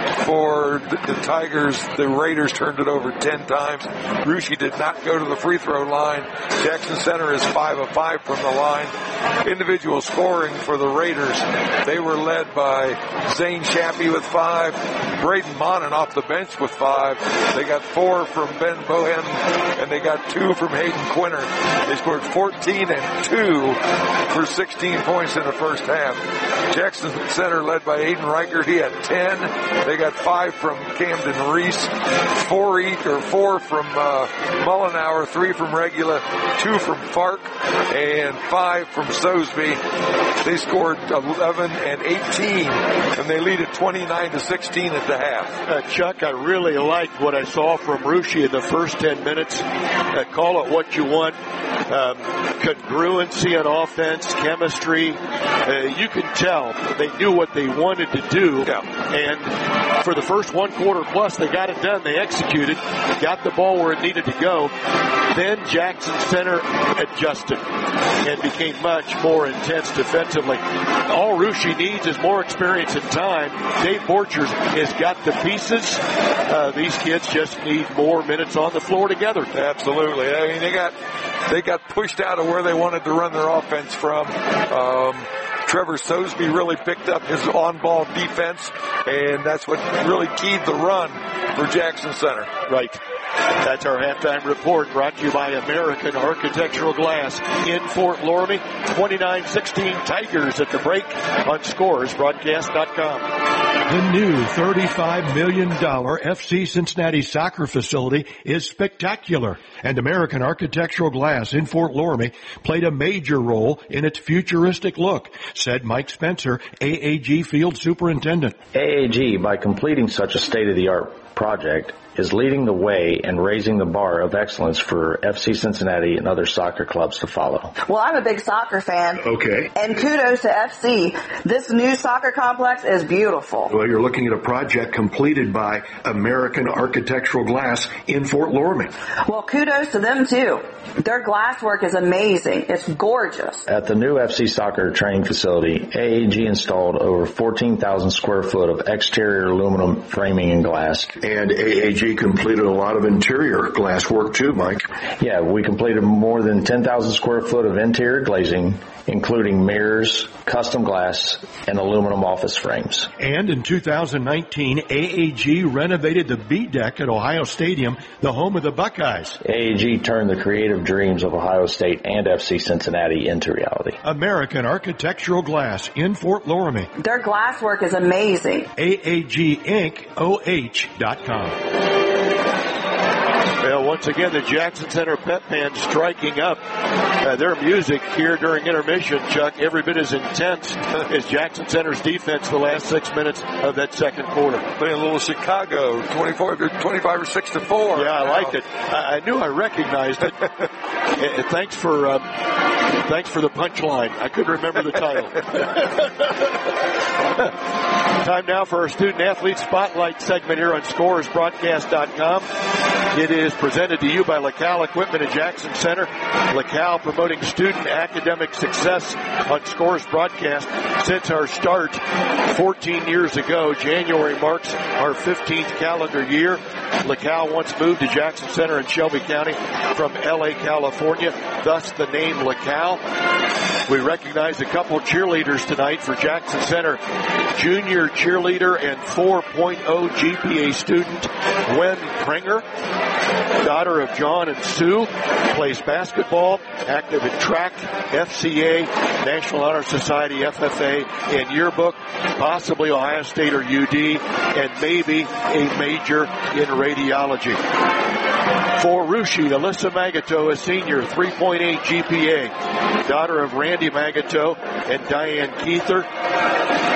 for the, the Tigers. The Raiders turned it over ten times. Russia did not go to the free throw line. Jackson Center is five of five from the line. Individual scoring for the Raiders. They were led by Zane Shappy with five. Braden Monin off the bench with five. They got four from Ben Bohen, and they got two from Hayden Quinter. They scored fourteen and two for sixteen points in the first half. Jackson Center led by Aiden Reichert. He had ten. They got five from Camden Reese, four each or four from uh, Mullenauer, three from Regula, two from Fark, and five from Sosby. They scored eleven and eighteen, and they lead at twenty-nine to sixteen at the half. Uh, Chuck, I really liked what I saw from Russia in the first ten minutes. Uh, call it what you want. Um, congruency on offense, chemistry. Uh, you can tell they knew what they wanted to do. Yeah. And for the first one quarter plus, they got it done. They executed, got the ball where it needed to go. Then Jackson Center adjusted and became much more intense defensively. All Russia needs is more experience and time. Dave Borchers has got the pieces. Uh, these kids just need more minutes on the floor together. Absolutely. I mean, they got they got pushed out of where they wanted to run their offense from. Um, Trevor Sosby really picked up his on-ball defense, and that's what really keyed the run for Jackson Center. Right. That's our halftime report brought to you by American Architectural Glass in Fort Loramie. twenty-nine sixteen Tigers at the break on scores broadcast dot com. The new thirty-five million dollars F C Cincinnati soccer facility is spectacular, and American Architectural Glass in Fort Loramie played a major role in its futuristic look, said Mike Spencer, A A G Field Superintendent. A A G, by completing such a state-of-the-art project, is leading the way and raising the bar of excellence for F C Cincinnati and other soccer clubs to follow. Well, I'm a big soccer fan. Okay. And kudos to F C. This new soccer complex is beautiful. Well, you're looking at a project completed by American Architectural Glass in Fort Loramie. Well, kudos to them, too. Their glass work is amazing. It's gorgeous. At the new F C soccer training facility, A A G installed over fourteen thousand square foot of exterior aluminum framing and glass. And A A G completed a lot of interior glass work too, Mike. Yeah, we completed more than ten thousand square foot of interior glazing, including mirrors, custom glass, and aluminum office frames. And in two thousand nineteen, A A G renovated the B deck at Ohio Stadium, the home of the Buckeyes. A A G turned the creative dreams of Ohio State and F C Cincinnati into reality. American Architectural Glass in Fort Loramie. Their glass work is amazing. A A G Inc O H dot com. Well, once again, the Jackson Center Pep Band striking up uh, their music here during intermission, Chuck. Every bit as intense as Jackson Center's defense the last six minutes of that second quarter. Playing a little Chicago, twenty-four, twenty-five or six to four. Yeah, I liked it. I, I knew I recognized it. uh, thanks for um, thanks for the punchline. I couldn't remember the title. Time now for our Student Athlete Spotlight segment here on scores broadcast dot com. It is presented to you by LaCal Equipment at Jackson Center. LaCal promoting student academic success on Scores Broadcast since our start fourteen years ago. January marks our fifteenth calendar year. LaCal once moved to Jackson Center in Shelby County from L A, California, thus the name LaCal. We recognize a couple cheerleaders tonight for Jackson Center. Junior cheerleader and four point oh G P A student Gwen Prenger, daughter of John and Sue, plays basketball, active in track, F C A, National Honor Society, F F A, and yearbook, possibly Ohio State or U D, and maybe a major in radiology. For Russia, Alyssa Magato, a senior, three point eight G P A, daughter of Randy Magato and Diane Keither.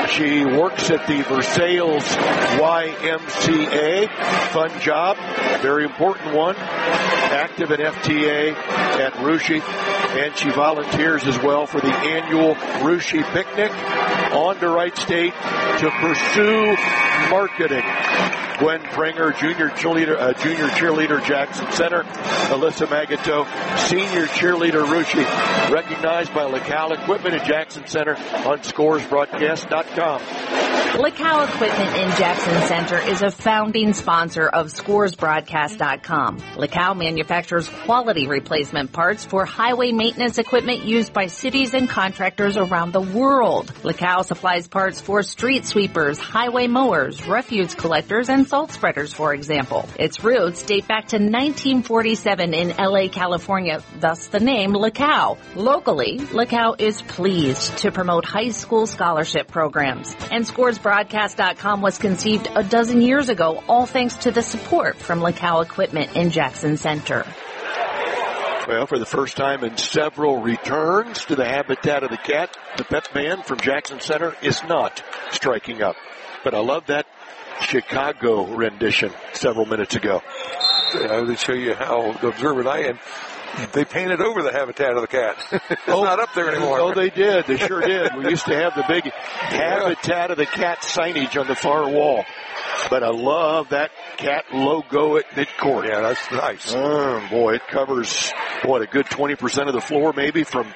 She works at the Versailles Y M C A. Fun job, very important one. Active in F T A at Russia. And she volunteers as well for the annual Russia Picnic. On to Wright State to pursue marketing. Gwen Pringer, junior cheerleader, uh, junior cheerleader, Jackson Center. Alyssa Magato, senior cheerleader, Russia. Recognized by LaCal Equipment at Jackson Center on scores broadcast dot com. LaCal Equipment in Jackson Center is a founding sponsor of scores broadcast dot com. LaCal manufactures quality replacement parts for highway maintenance equipment used by cities and contractors around the world. LaCal supplies parts for street sweepers, highway mowers, refuse collectors, and salt spreaders, for example. Its roots date back to nineteen forty-seven in L A, California, thus the name LaCal. Locally, LaCal is pleased to promote high school scholarship programs. And scores broadcast dot com was conceived a dozen years ago, all thanks to the support from LaCal Equipment in Jackson Center. Well, for the first time in several returns to the Habitat of the Cat, the pep band from Jackson Center is not striking up. But I love that Chicago rendition several minutes ago. I would show you how observant I am. They painted over the Habitat of the Cat. It's oh, not up there anymore. Oh, they did. They sure did. We used to have the big Habitat of the Cat signage on the far wall. But I love that cat logo at midcourt. Yeah, that's nice. Oh, boy, it covers, what, a good twenty percent of the floor maybe from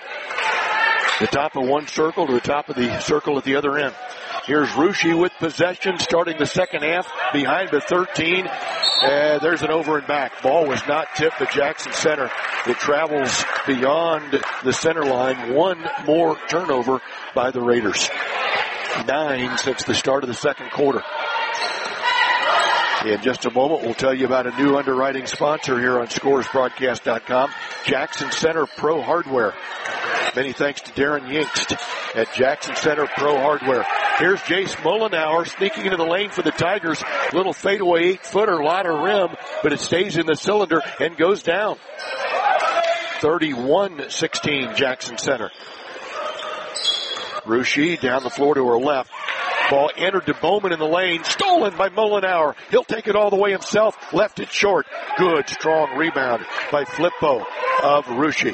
the top of one circle to the top of the circle at the other end. Here's Russia with possession starting the second half behind the thirteen. Uh, there's an over and back. Ball was not tipped at Jackson Center. It travels beyond the center line. One more turnover by the Raiders. Nine since the start of the second quarter. In just a moment, we'll tell you about a new underwriting sponsor here on scores broadcast dot com, Jackson Center Pro Hardware. Many thanks to Darren Yinkst at Jackson Center Pro Hardware. Here's Jace Mullenauer sneaking into the lane for the Tigers. Little fadeaway eight-footer, ladder rim, but it stays in the cylinder and goes down. thirty-one sixteen Jackson Center. Russia down the floor to her left. Ball entered to Bowman in the lane. Stolen by Mullenauer. He'll take it all the way himself. Left it short. Good, strong rebound by Flippo of Russia.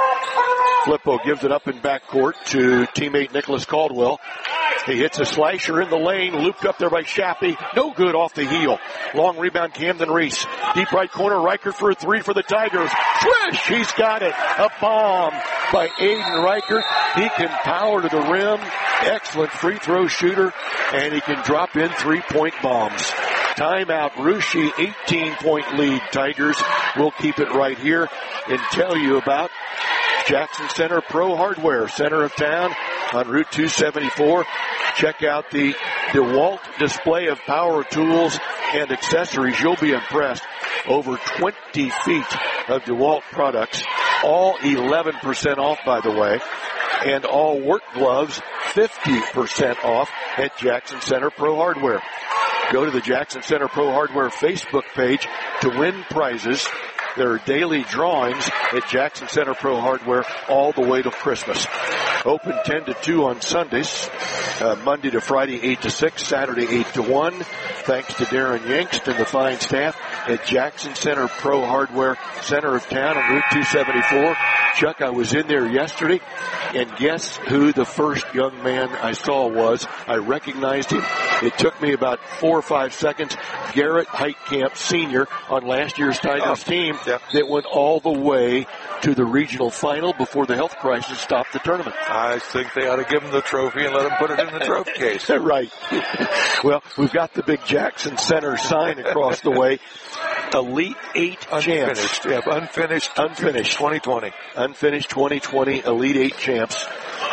Flippo gives it up in backcourt to teammate Nicholas Caldwell. He hits a slasher in the lane, looped up there by Shappy. No good off the heel. Long rebound, Camden Reese. Deep right corner, Reichert for a three for the Tigers. Swish! He's got it. A bomb by Aiden Reichert. He can power to the rim. Excellent free throw shooter. And he can drop in three-point bombs. Timeout, Russia, eighteen-point lead. Tigers will keep it right here and tell you about Jackson Center Pro Hardware, center of town on Route two seventy-four. Check out the DeWalt display of power tools and accessories. You'll be impressed. Over twenty feet of DeWalt products, all eleven percent off, by the way, and all work gloves fifty percent off at Jackson Center Pro Hardware. Go to the Jackson Center Pro Hardware Facebook page to win prizes. There are daily drawings at Jackson Center Pro Hardware all the way to Christmas. Open ten to two on Sundays, uh, Monday to Friday eight to six, Saturday eight to one. Thanks to Darren Yinkst and the fine staff at Jackson Center Pro Hardware, center of town on Route two seventy-four. Chuck, I was in there yesterday, and guess who the first young man I saw was? I recognized him. It took me about four or five seconds. Garrett Heitkamp, senior, on last year's Tigers team that went all the way to the regional final before the health crisis stopped the tournament. I think they ought to give him the trophy and let him put it in the trophy case. Right. Well, we've got the big Jackson Center sign across the way. Elite Eight unfinished, champs. Yeah, unfinished. Unfinished. twenty twenty. Unfinished twenty twenty Elite Eight champs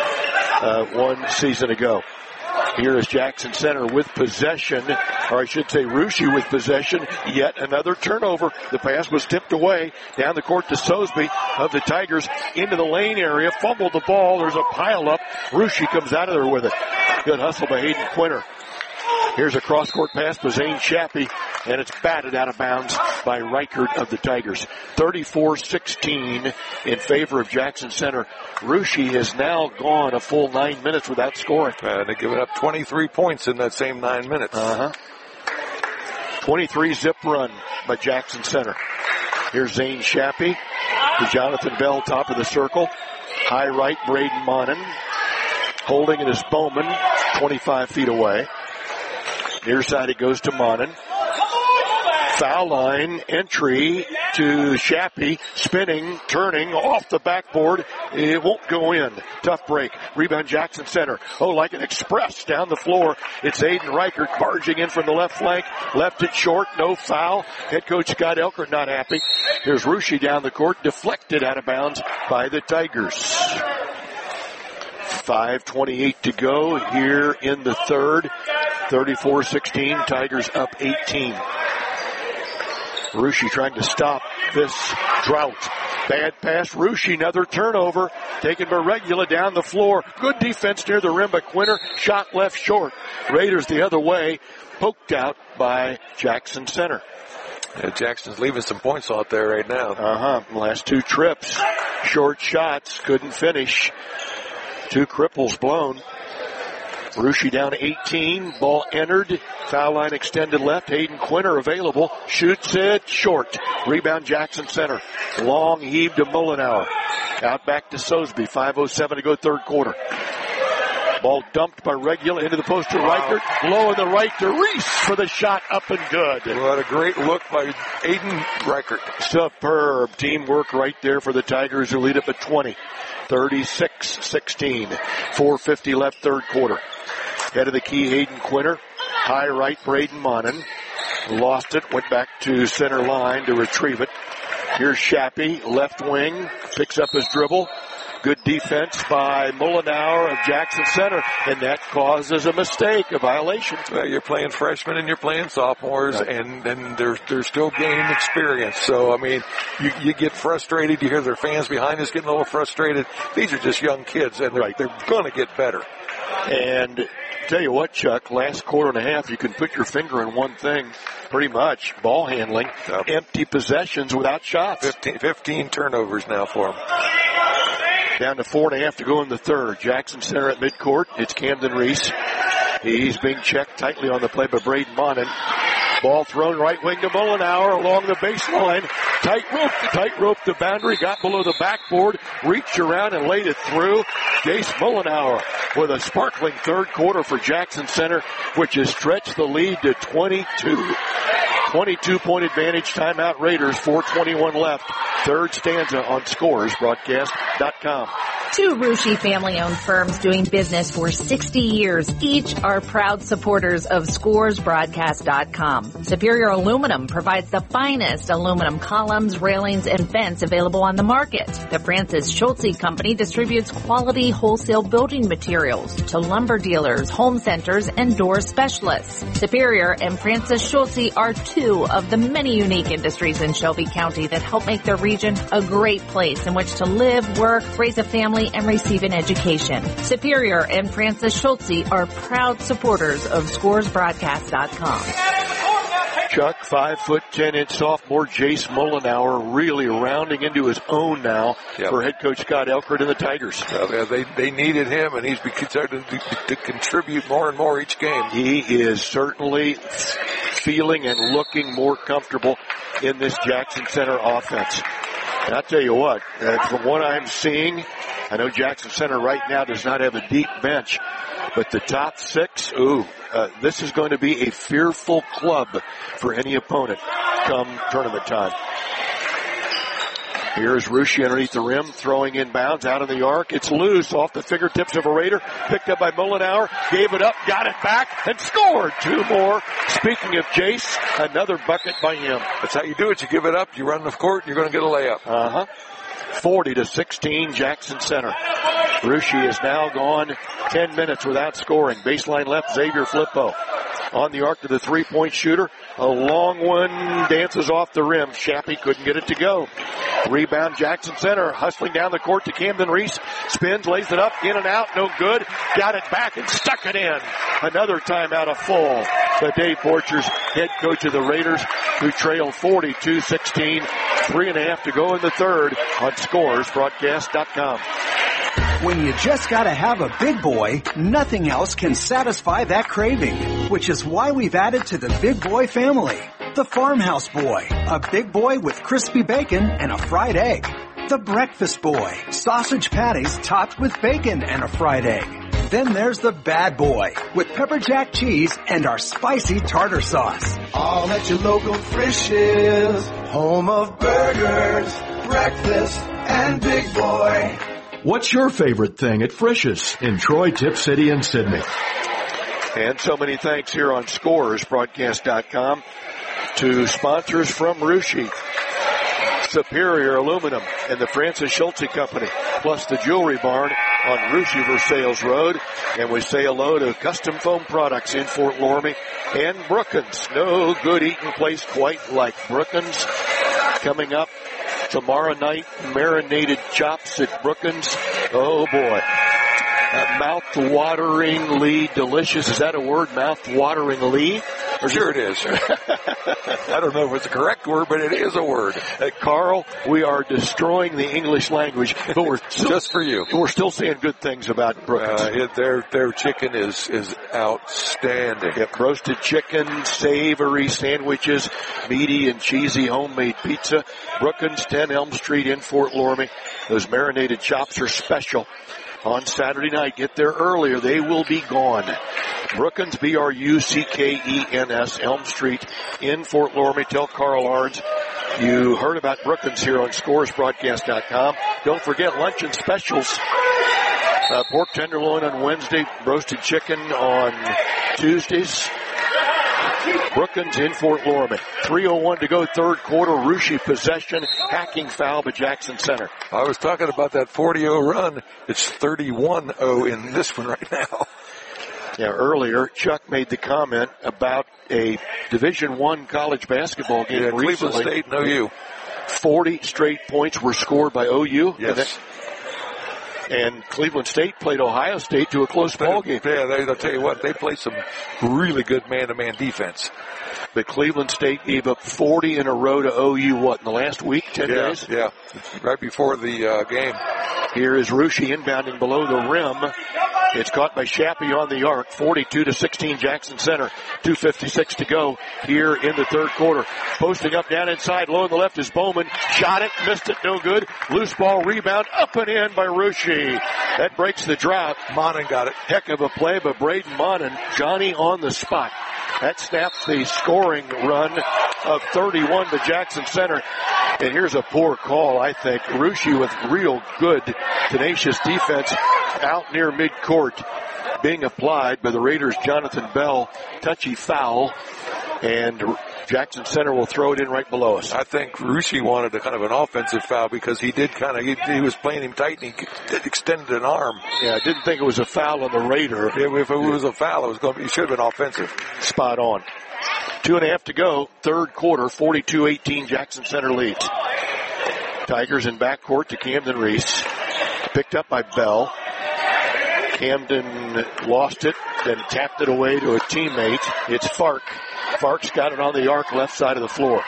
uh, one season ago. Here is Jackson Center with possession, or I should say Russia with possession. Yet another turnover. The pass was tipped away down the court to Sosby of the Tigers into the lane area. Fumbled the ball. There's a pile up. Russia comes out of there with it. Good hustle by Hayden Quinter. Here's a cross-court pass to Zane Shappy. and it's batted out of bounds by Reichert of the Tigers. thirty-four sixteen in favor of Jackson Center. Russia has now gone a full nine minutes without scoring. Uh, they've given up twenty-three points in that same nine minutes. Uh-huh. twenty-three zip run by Jackson Center. Here's Zane Shappy to Jonathan Bell, top of the circle. High right, Braden Monin. Holding it is Bowman, twenty-five feet away. Near side it goes to Monin. Foul line entry to Shappy, spinning, turning off the backboard. It won't go in. Tough break. Rebound Jackson Center. Oh, like an express down the floor. It's Aiden Reichert barging in from the left flank. Left it short. No foul. Head coach Scott Elkert not happy. Here's Russia down the court. Deflected out of bounds by the Tigers. five twenty-eight to go here in the third. thirty-four sixteen. Tigers up eighteen. Russia trying to stop this drought. Bad pass. Russia, another turnover. Taken by Regula down the floor. Good defense near the rim by Quinter. Shot left short. Raiders the other way. Poked out by Jackson Center. Yeah, Jackson's leaving some points out there right now. Uh-huh. Last two trips. Short shots. Couldn't finish. Two cripples blown. Russia down eighteen. Ball entered. Foul line extended left. Hayden Quinter available. Shoots it short. Rebound Jackson Center. Long heave to Mullenauer. Out back to Sosby. five oh seven to go third quarter. Ball dumped by Regula into the post to Reichert. Low in the right to Reese for the shot up and good. What a great look by Aiden Reichert. Superb teamwork right there for the Tigers, who lead up at twenty. thirty-six sixteen. four fifty left third quarter. Head of the key, Hayden Quinter. High right, Braden Monin. Lost it, went back to center line to retrieve it. Here's Shappy, left wing, picks up his dribble. Good defense by Mullenauer of Jackson Center, and that causes a mistake, a violation. Well, you're playing freshmen and you're playing sophomores, right. and and they're they're still gaining experience. So I mean, you you get frustrated. You hear their fans behind us getting a little frustrated. These are just young kids, and they're, right. they're going to get better. And tell you what, Chuck, last quarter and a half, you can put your finger on one thing, pretty much, ball handling, yep. Empty possessions without shots. fifteen, fifteen turnovers now for them. Down to four and a half to go in the third. Jackson Center at midcourt. It's Camden Reese. He's being checked tightly on the play by Braden Monin. Ball thrown right wing to Mullenauer along the baseline. Tight rope, tight rope the boundary, got below the backboard, reached around and laid it through. Jace Mullenauer with a sparkling third quarter for Jackson Center, which has stretched the lead to twenty-two. twenty-two point advantage, timeout Raiders, four twenty-one left. Third stanza on scores broadcast dot com. Two Russia family-owned firms doing business for sixty years. Each are proud supporters of scores broadcast dot com. Superior Aluminum provides the finest aluminum columns, railings, and vents available on the market. The Francis Schulze Company distributes quality wholesale building materials to lumber dealers, home centers, and door specialists. Superior and Francis Schulze are two of the many unique industries in Shelby County that help make the region a great place in which to live, work, raise a family, and receive an education. Superior and Francis Schulze are proud supporters of scores broadcast dot com. Chuck, five foot ten inch sophomore Jace Mullenauer, really rounding into his own now yep. for head coach Scott Elkert and the Tigers. Yeah, they they needed him, and he's starting to, to contribute more and more each game. He is certainly feeling and looking more comfortable in this Jackson Center offense. And I'll tell you what, uh, from what I'm seeing, I know Jackson Center right now does not have a deep bench, but the top six, ooh, uh, this is going to be a fearful club for any opponent come tournament time. Here's Russia underneath the rim, throwing inbounds out of the arc. It's loose off the fingertips of a Raider. Picked up by Mullenauer, gave it up, got it back, and scored two more. Speaking of Jace, another bucket by him. That's how you do it. You give it up, you run the court, you're going to get a layup. Uh-huh. forty to sixteen, Jackson Center. Russia has now gone ten minutes without scoring. Baseline left, Xavier Flippo. on the arc to the three-point shooter. A long one dances off the rim. Shappy couldn't get it to go. Rebound, Jackson Center, hustling down the court to Camden Reese. Spins, lays it up, in and out, no good. Got it back and stuck it in. Another timeout, a full. But Dave Borchers, head coach of the Raiders, who trailed forty-two sixteen. Three and a half to go in the third on Scores Broadcast dot com. When you just gotta have a big boy, nothing else can satisfy that craving, which is why we've added to the Big Boy family. The Farmhouse Boy, a big boy with crispy bacon and a fried egg. The Breakfast Boy, sausage patties topped with bacon and a fried egg. Then there's the Bad Boy, with pepper jack cheese and our spicy tartar sauce. All at your local Frisch's, home of burgers, breakfast, and Big Boy. What's your favorite thing at Frisch's in Troy, Tip City, and Sydney? And so many thanks here on Scores Broadcast dot com to sponsors from Russia, Superior Aluminum, and the Francis Schultze Company, plus the Jewelry Barn on Russia Versailles Road. And we say hello to Custom Foam Products in Fort Loramie and Brookins. No good eating place quite like Brookins. Coming up tomorrow night, marinated chops at Brookins. Oh boy. Uh, mouth-wateringly delicious. Is that a word? Mouth-wateringly? Or sure it is. I don't know if it's a correct word, but it is a word. Uh, Carl, we are destroying the English language, but we're still, just for you. We're still saying good things about Brookins. Uh, it, their their chicken is is outstanding. Yep, roasted chicken, savory sandwiches, meaty and cheesy homemade pizza. Brookins, ten Elm Street in Fort Loramie. Those marinated chops are special. On Saturday night, get there earlier. They will be gone. Brookins, B R U C K E N S, Elm Street in Fort Loramie. Tell Carl Arns you heard about Brookins here on Scores Broadcast dot com. Don't forget luncheon specials. Uh, pork tenderloin on Wednesday, roasted chicken on Tuesdays. Brookins in Fort Loramie. three oh one to go, third quarter. Russia possession, hacking foul by Jackson Center. I was talking about that forty oh run. It's thirty-one oh in this one right now. Yeah, earlier, Chuck made the comment about a Division One college basketball game yeah, recently. Cleveland State and O U. forty straight points were scored by O U. Yes. And Cleveland State played Ohio State to a close ball game. Yeah, they, I'll tell you what, they played some really good man-to-man defense. But Cleveland State gave up forty in a row to O U, what, in the last week, ten yeah, days? Yeah, right before the uh, game. Here is Russia inbounding below the rim. It's caught by Shappy on the arc, forty-two to sixteen, Jackson Center. two fifty-six to go here in the third quarter. Posting up down inside, low on the left is Bowman. Shot it, missed it, no good. Loose ball rebound, up and in by Russia. That breaks the drought. Monin got it. Heck of a play by Braden Monin. Johnny on the spot. That snaps the scoring run of thirty-one to Jackson Center. And here's a poor call, I think. Russia with real good, tenacious defense out near midcourt being applied by the Raiders' Jonathan Bell. Touchy foul. And Jackson Center will throw it in right below us. I think Russia wanted a kind of an offensive foul because he did kind of, he, he was playing him tight and he extended an arm. Yeah, I didn't think it was a foul on the Raider. If it was a foul, it was going to be, it should have been offensive. Spot on. Two and a half to go, third quarter, forty-two eighteen, Jackson Center leads. Tigers in backcourt to Camden Reese. Picked up by Bell. Camden lost it, then tapped it away to a teammate. It's Fark. Fark's got it on the arc, left side of the floor.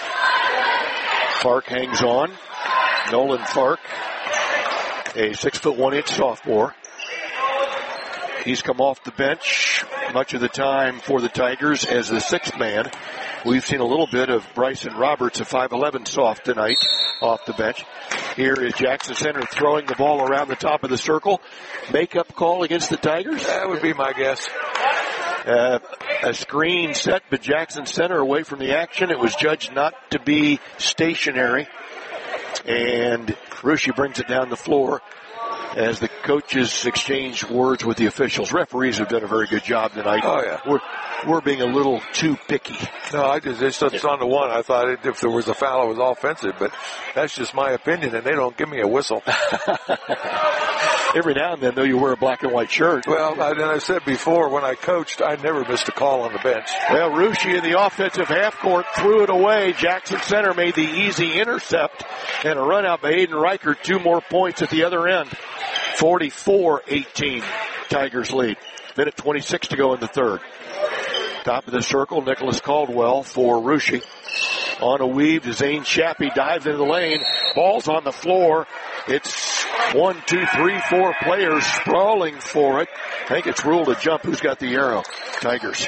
Fark hangs on. Nolan Fark, a six foot one inch sophomore. He's come off the bench much of the time for the Tigers as the sixth man. We've seen a little bit of Bryson Roberts, a five eleven soft tonight, off the bench. Here is Jackson Center throwing the ball around the top of the circle. Make-up call against the Tigers? That would be my guess. Uh, a screen set, but Jackson Center away from the action. It was judged not to be stationary. And Russia brings it down the floor as the coaches exchange words with the officials. Referees have done a very good job tonight. Oh, yeah. We're, we're being a little too picky. No, I just, it's just on the one. I thought it, if there was a foul, it was offensive, but that's just my opinion, and they don't give me a whistle. Every now and then, though, you wear a black and white shirt. Well, I, and I said before, when I coached, I never missed a call on the bench. Well, Russia in the offensive half court threw it away. Jackson Center made the easy intercept and a run out by Aiden Reichert. Two more points at the other end. forty-four eighteen, Tigers lead. Minute twenty-six to go in the third. Top of the circle, Nicholas Caldwell for Russia. On a weave to Zane Shappy, dives into the lane. Ball's on the floor. It's one, two, three, four players sprawling for it. I think it's ruled a jump. Who's got the arrow? Tigers.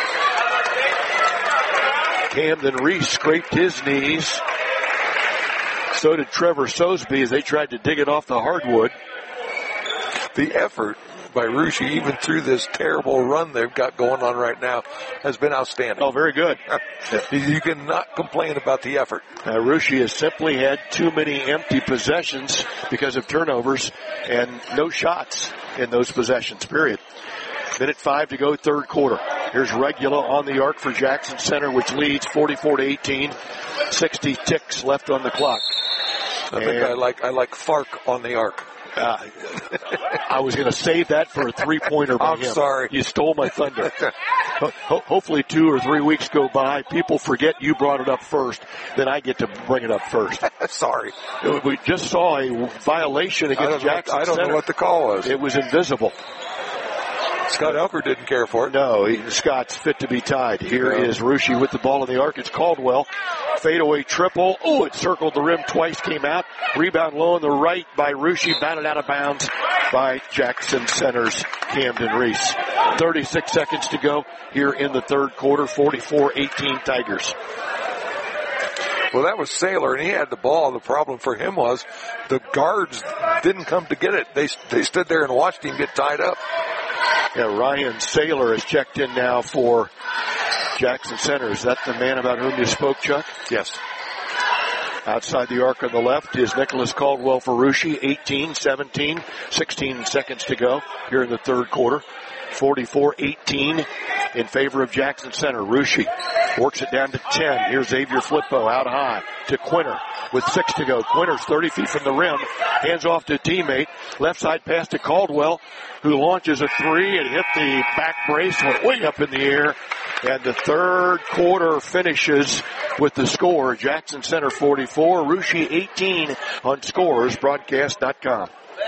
Camden Reese scraped his knees. So did Trevor Sosby as they tried to dig it off the hardwood. The effort by Russia, even through this terrible run they've got going on right now, has been outstanding. Oh, very good. You cannot complain about the effort. Uh, Russia has simply had too many empty possessions because of turnovers and no shots in those possessions, period. Minute five to go, third quarter. Here's Regula on the arc for Jackson Center, which leads forty-four to eighteen. sixty ticks left on the clock. I think and I like I like Fark on the arc. Uh, I was going to save that for a three-pointer by I'm him. sorry. You stole my thunder. Ho- hopefully two or three weeks go by, people forget you brought it up first, then I get to bring it up first. Sorry. We just saw a violation against Jackson I don't Center. know what the call was. It was invisible. Scott Elker didn't care for it. No, he, Scott's fit to be tied. Here yeah. is Russia with the ball in the arc. It's Caldwell. Fadeaway triple. Oh, it circled the rim twice, came out. Rebound low on the right by Russia. Batted out of bounds by Jackson Center's Camden Reese. thirty-six seconds to go here in the third quarter. forty-four eighteen Tigers. Well, that was Saylor, and he had the ball. The problem for him was the guards didn't come to get it. They they stood there and watched him get tied up. Yeah, Ryan Saylor has checked in now for Jackson Center. Is that the man about whom you spoke, Chuck? Yes. Outside the arc on the left is Nicholas Caldwell for Russia. eighteen, seventeen, sixteen seconds to go here in the third quarter. forty-four eighteen in favor of Jackson Center. Russia works it down to ten. Here's Xavier Flippo out high to Quinter with six to go. Quinter's thirty feet from the rim. Hands off to a teammate. Left side pass to Caldwell, who launches a three and hit the back brace, went way up in the air. And the third quarter finishes with the score. Jackson Center forty-four, Russia eighteen on Scores Broadcast dot com.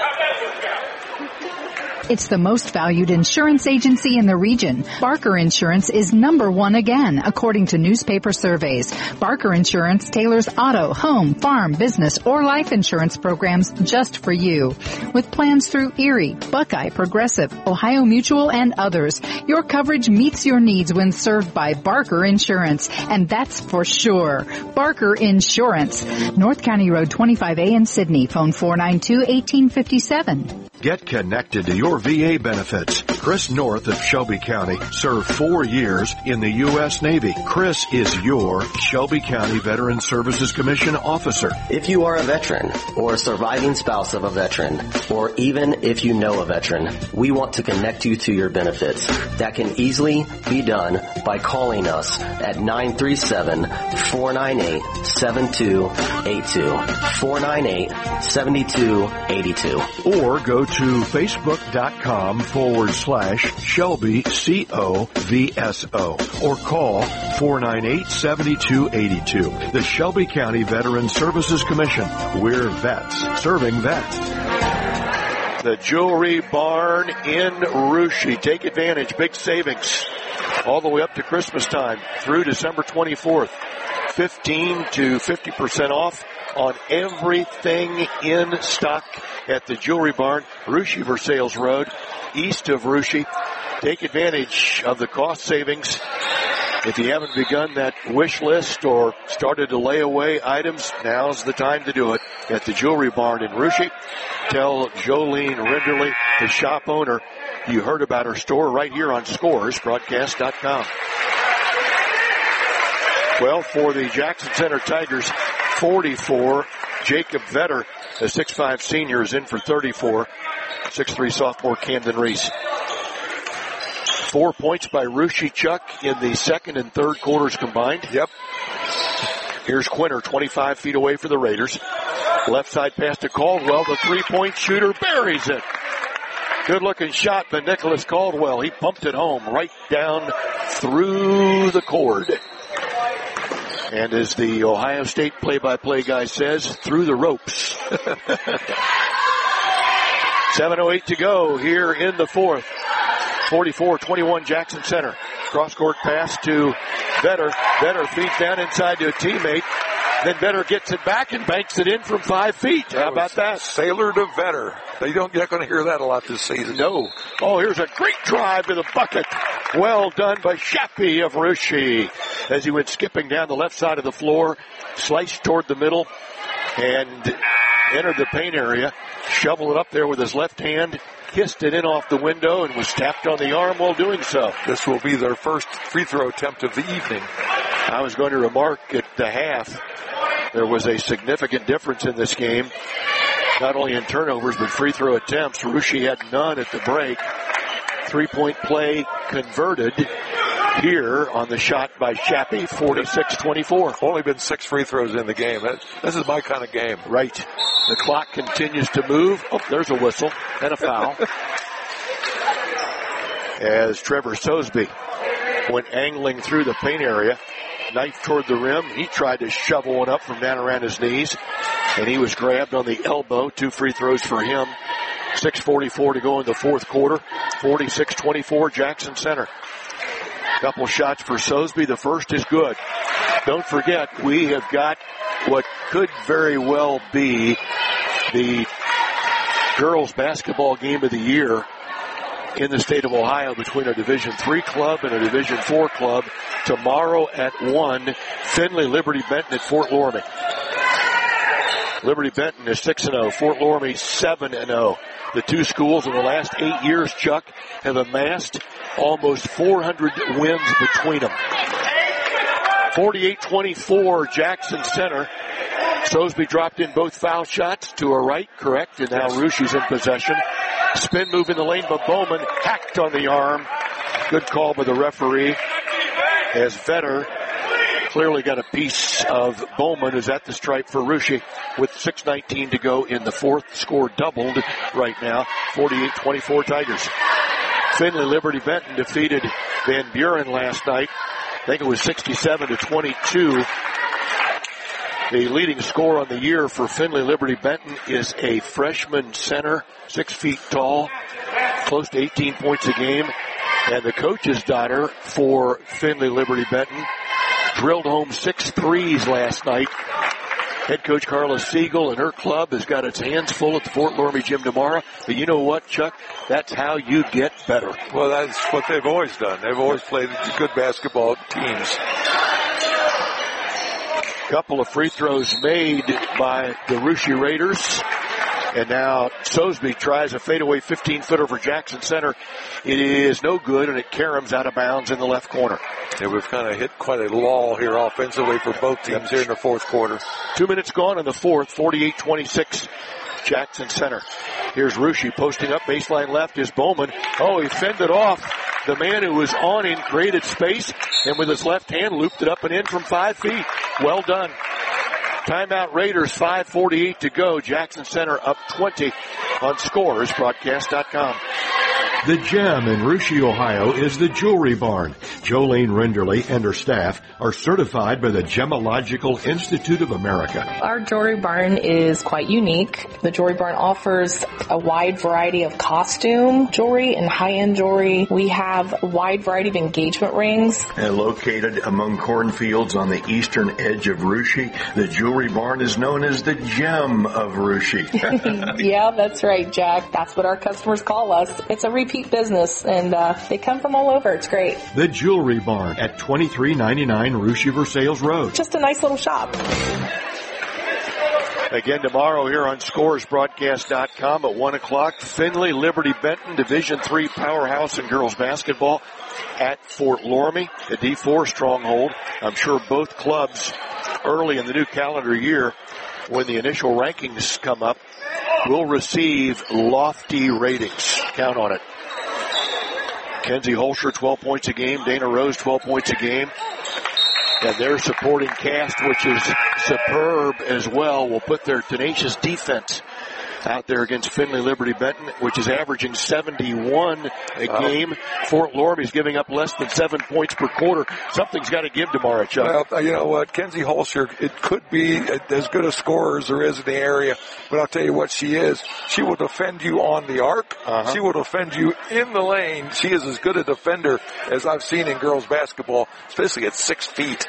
It's the most valued insurance agency in the region. Barker Insurance is number one again, according to newspaper surveys. Barker Insurance tailors auto, home, farm, business, or life insurance programs just for you. With plans through Erie, Buckeye, Progressive, Ohio Mutual, and others, your coverage meets your needs when served by Barker Insurance, and that's for sure. Barker Insurance. North County Road twenty-five A in Sydney. Phone four nine two, one eight five seven. Get connected to your V A benefits. Chris North of Shelby County served four years in the U S Navy. Chris is your Shelby County Veteran Services Commission officer. If you are a veteran or a surviving spouse of a veteran, or even if you know a veteran, we want to connect you to your benefits. That can easily be done by calling us at nine three seven, four nine eight, seven two eight two, four nine eight, seven two eight two. Or go to facebook.com forward slash Shelby C O V S O or call four nine eight, seven two eight two. The Shelby County Veteran Services Commission. We're vets serving vets. The Jewelry Barn in Russia. Take advantage. Big savings all the way up to Christmas time through December twenty-fourth. fifteen to fifty percent off on everything in stock at the Jewelry Barn, Russia Versailles Road, east of Russia. Take advantage of the cost savings. If you haven't begun that wish list or started to lay away items, now's the time to do it at the Jewelry Barn in Russia. Tell Jolene Rinderly, the shop owner, you heard about her store right here on Scores Broadcast dot com. Well, for the Jackson Center Tigers, forty-four. Jacob Vetter, a six five senior, is in for thirty-four. six three sophomore Camden Reese. Four points by Russia, Chuck, in the second and third quarters combined. Yep. Here's Quinter, twenty-five feet away for the Raiders. Left side pass to Caldwell. The three-point shooter buries it. Good-looking shot by Nicholas Caldwell. He pumped it home right down through the cord. And as the Ohio State play-by-play guy says, through the ropes. seven oh eight to go here in the fourth. forty-four twenty-one Jackson Center. Cross-court pass to Vetter. Vetter feeds down inside to a teammate. Then Vetter gets it back and banks it in from five feet. How about that? Sailor to Vetter. They don't, you're not going to hear that a lot this season. No. Oh, here's a great drive to the bucket. Well done by Shappy of Russia as he went skipping down the left side of the floor, sliced toward the middle, and entered the paint area, shoveled it up there with his left hand, kissed it in off the window, and was tapped on the arm while doing so. This will be their first free throw attempt of the evening. I was going to remark at the half, there was a significant difference in this game, not only in turnovers, but free throw attempts. Russia had none at the break. Three-point play converted here on the shot by Shappy, forty-six twenty-four. Only been six free throws in the game. This is my kind of game. Right. The clock continues to move. Oh, there's a whistle and a foul. As Trevor Sosby went angling through the paint area, knife toward the rim. He tried to shovel one up from down around his knees, and he was grabbed on the elbow. Two free throws for him. six forty-four to go in the fourth quarter. forty-six twenty-four Jackson Center. Couple shots for Sosby. The first is good. Don't forget, we have got what could very well be the girls basketball game of the year in the state of Ohio between a Division three club and a Division four club. Tomorrow at one, Findlay Liberty Benton at Fort Loramie. Liberty Benton is six and oh. Fort Loramie seven and oh. The two schools in the last eight years, Chuck, have amassed almost four hundred wins between them. forty-eight twenty-four Jackson Center. Sosby dropped in both foul shots to her right, correct, and now Rushie's in possession. Spin move in the lane by Bowman, hacked on the arm. Good call by the referee as Vetter clearly got a piece of Bowman, who's at the stripe for Russia with six nineteen to go in the fourth. Score doubled right now, forty-eight twenty-four Tigers. Findlay Liberty Benton defeated Van Buren last night. I think it was sixty-seven to twenty-two. The leading scorer on the year for Findlay Liberty Benton is a freshman center, six feet tall, close to eighteen points a game. And the coach's daughter for Findlay Liberty Benton drilled home six threes last night. Head coach Carla Siegel and her club has got its hands full at the Fort Loramie Gym tomorrow. But you know what, Chuck? That's how you get better. Well, that's what they've always done. They've always played good basketball teams. Couple of free throws made by the Russia Raiders. And now Sosby tries a fadeaway fifteen-footer for Jackson Center. It is no good, and it caroms out of bounds in the left corner. Yeah, we've kind of hit quite a lull here offensively for both teams here in the fourth quarter. Two minutes gone in the fourth, forty-eight twenty-six, Jackson Center. Here's Russia posting up, baseline left is Bowman. Oh, he fended off the man who was on him, created space, and with his left hand looped it up and in from five feet. Well done. Timeout Raiders, five forty-eight to go. Jackson Center up twenty on Scores Broadcast dot com. The gem in Russia, Ohio is the Jewelry Barn. Jolene Renderly and her staff are certified by the Gemological Institute of America. Our Jewelry Barn is quite unique. The Jewelry Barn offers a wide variety of costume jewelry and high-end jewelry. We have a wide variety of engagement rings. And located among cornfields on the eastern edge of Russia, the Jewelry Barn is known as the gem of Russia. Yeah, that's right, Jack. That's what our customers call us. It's a repeat business, and uh, they come from all over. It's great. The Jewelry Barn at twenty-three ninety-nine Russia Versailles Road. Just a nice little shop. Again tomorrow here on Scores Broadcast dot com at one o'clock. Findlay Liberty Benton, Division three powerhouse in girls basketball at Fort Loramie, a D four stronghold. I'm sure both clubs early in the new calendar year, when the initial rankings come up, will receive lofty ratings. Count on it. Kenzie Holscher, twelve points a game. Dana Rose, twelve points a game. And their supporting cast, which is superb as well, will put their tenacious defense out there against Findlay Liberty Benton, which is averaging seventy-one a game. Oh. Fort Loramie's giving up less than seven points per quarter. Something's got to give tomorrow, Chuck. Well, you know what, Kenzie Holscher, it could be as good a scorer as there is in the area, but I'll tell you what she is. She will defend you on the arc. Uh-huh. She will defend you in the lane. She is as good a defender as I've seen in girls basketball, especially at six feet.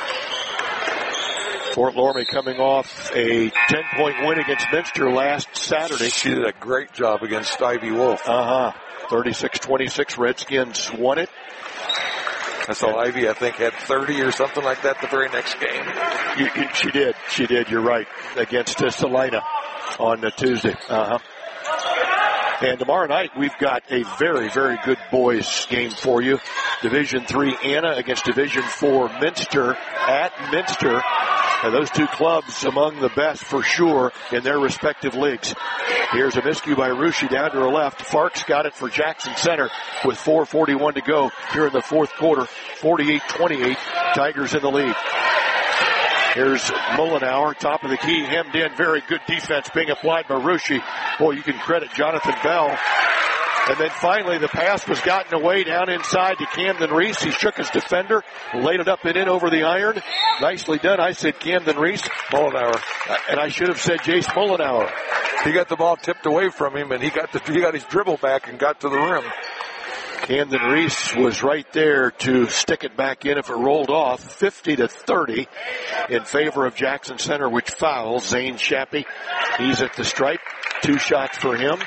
Fort Loramie coming off a ten-point win against Minster last Saturday. She did a great job against Ivy Wolf. Uh-huh. thirty-six twenty-six, Redskins won it. I saw Ivy, I think, had thirty or something like that the very next game. You, you, she did. She did. You're right. Against uh, Salina on uh, Tuesday. Uh-huh. And tomorrow night, we've got a very, very good boys game for you. Division three Anna against Division four Minster at Minster. And those two clubs among the best for sure in their respective leagues. Here's a miscue by Russia down to her left. Farks got it for Jackson Center with four forty-one to go here in the fourth quarter. forty-eight twenty-eight, Tigers in the lead. Here's Mullenauer, top of the key, hemmed in. Very good defense being applied by Russia. Boy, you can credit Jonathan Bell. And then finally the pass was gotten away down inside to Camden Reese. He shook his defender, laid it up and in over the iron. Nicely done. I said Camden Reese. Mullenauer. And I should have said Jace Mullenauer. He got the ball tipped away from him, and he got the, he got his dribble back and got to the rim. Camden Reese was right there to stick it back in if it rolled off. fifty to thirty in favor of Jackson Center, which fouls Zane Shappy. He's at the stripe. Two shots for him.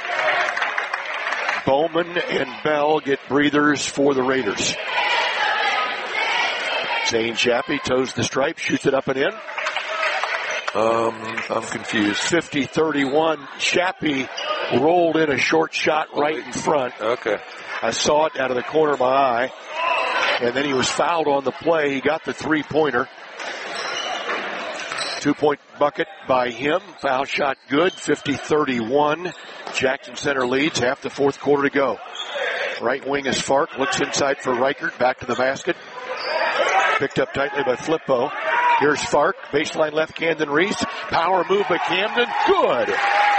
Bowman and Bell get breathers for the Raiders. Zane Shappy toes the stripe, shoots it up and in. Um, I'm confused. fifty thirty-one. Shappy rolled in a short shot right in front. Okay. I saw it out of the corner of my eye. And then he was fouled on the play. He got the three-pointer. Two-point bucket by him. Foul shot good. fifty thirty-one. Jackson Center leads. Half the fourth quarter to go. Right wing is Fark. Looks inside for Reichert. Back to the basket. Picked up tightly by Flippo. Here's Fark. Baseline left, Camden Reese. Power move by Camden. Good.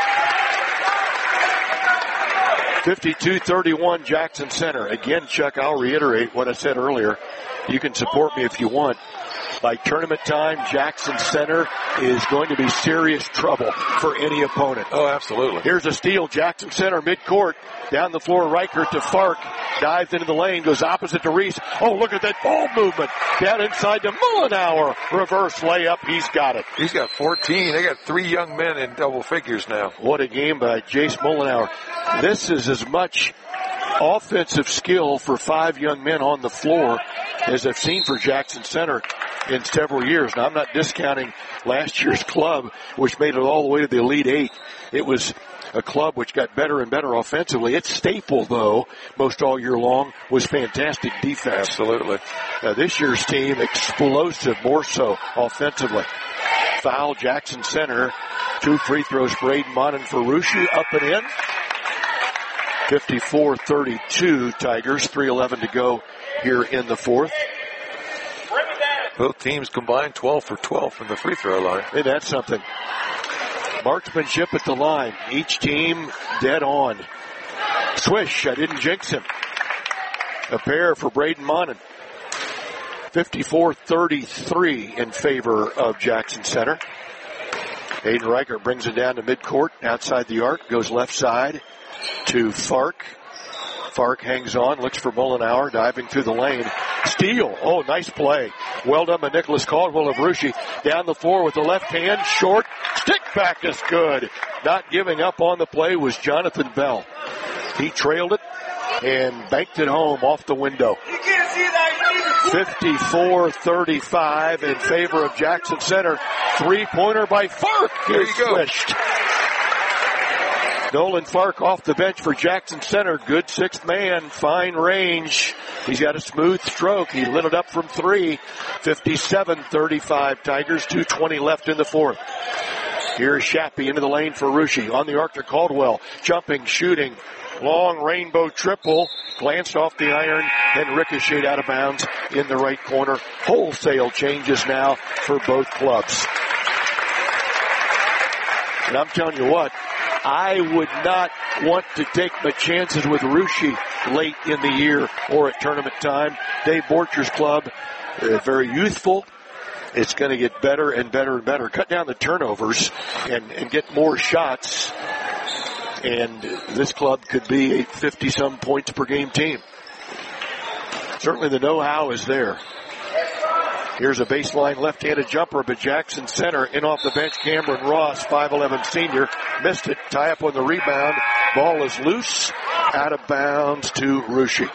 fifty-two thirty-one Jackson Center. Again, Chuck, I'll reiterate what I said earlier. You can support me if you want. By tournament time, Jackson Center is going to be serious trouble for any opponent. Oh, absolutely. Here's a steal. Jackson Center midcourt. Down the floor, Reichert to Fark. Dives into the lane, goes opposite to Reese. Oh, look at that ball movement. Down inside to Mullenauer. Reverse layup. He's got it. He's got fourteen. They got three young men in double figures now. What a game by Jace Mullenauer. This is as much offensive skill for five young men on the floor as I've seen for Jackson Center in several years. Now, I'm not discounting last year's club, which made it all the way to the Elite Eight. It was a club which got better and better offensively. Its staple, though, most all year long, was fantastic defense. Absolutely. Uh, this year's team, explosive, more so offensively. Foul, Jackson Center. Two free throws, Braden Monin for Russia, up and in. fifty-four thirty-two Tigers, three eleven to go here in the fourth. Both teams combined twelve for twelve from the free throw line. Hey, that's something. Marksmanship at the line. Each team dead on. Swish, I didn't jinx him. A pair for Braden Monin. fifty-four thirty-three in favor of Jackson Center. Aiden Reichert brings it down to midcourt, outside the arc, goes left side to Fark. Fark hangs on, looks for Mullenauer, diving through the lane. Steal. Oh, nice play. Well done by Nicholas Caldwell of Russia. Down the floor with the left hand, short. Stick back is good. Not giving up on the play was Jonathan Bell. He trailed it and banked it home off the window. fifty-four thirty-five in favor of Jackson Center. Three-pointer by Fark. There you go. Swished. Nolan Fark off the bench for Jackson Center. Good sixth man. Fine range. He's got a smooth stroke. He lit it up from three. fifty-seven thirty-five Tigers. two twenty left in the fourth. Here's Shappy into the lane for Russia. On the arc to Caldwell. Jumping, shooting. Long rainbow triple. Glanced off the iron and ricocheted out of bounds in the right corner. Wholesale changes now for both clubs. And I'm telling you what, I would not want to take my chances with Russia late in the year or at tournament time. Dave Borcher's club, uh, very youthful. It's going to get better and better and better. Cut down the turnovers and, and get more shots. And this club could be a fifty-some points per game team. Certainly the know-how is there. Here's a baseline left-handed jumper, but Jackson Center in off the bench. Cameron Ross, five eleven senior, missed it. Tie up on the rebound. Ball is loose, out of bounds to Russia.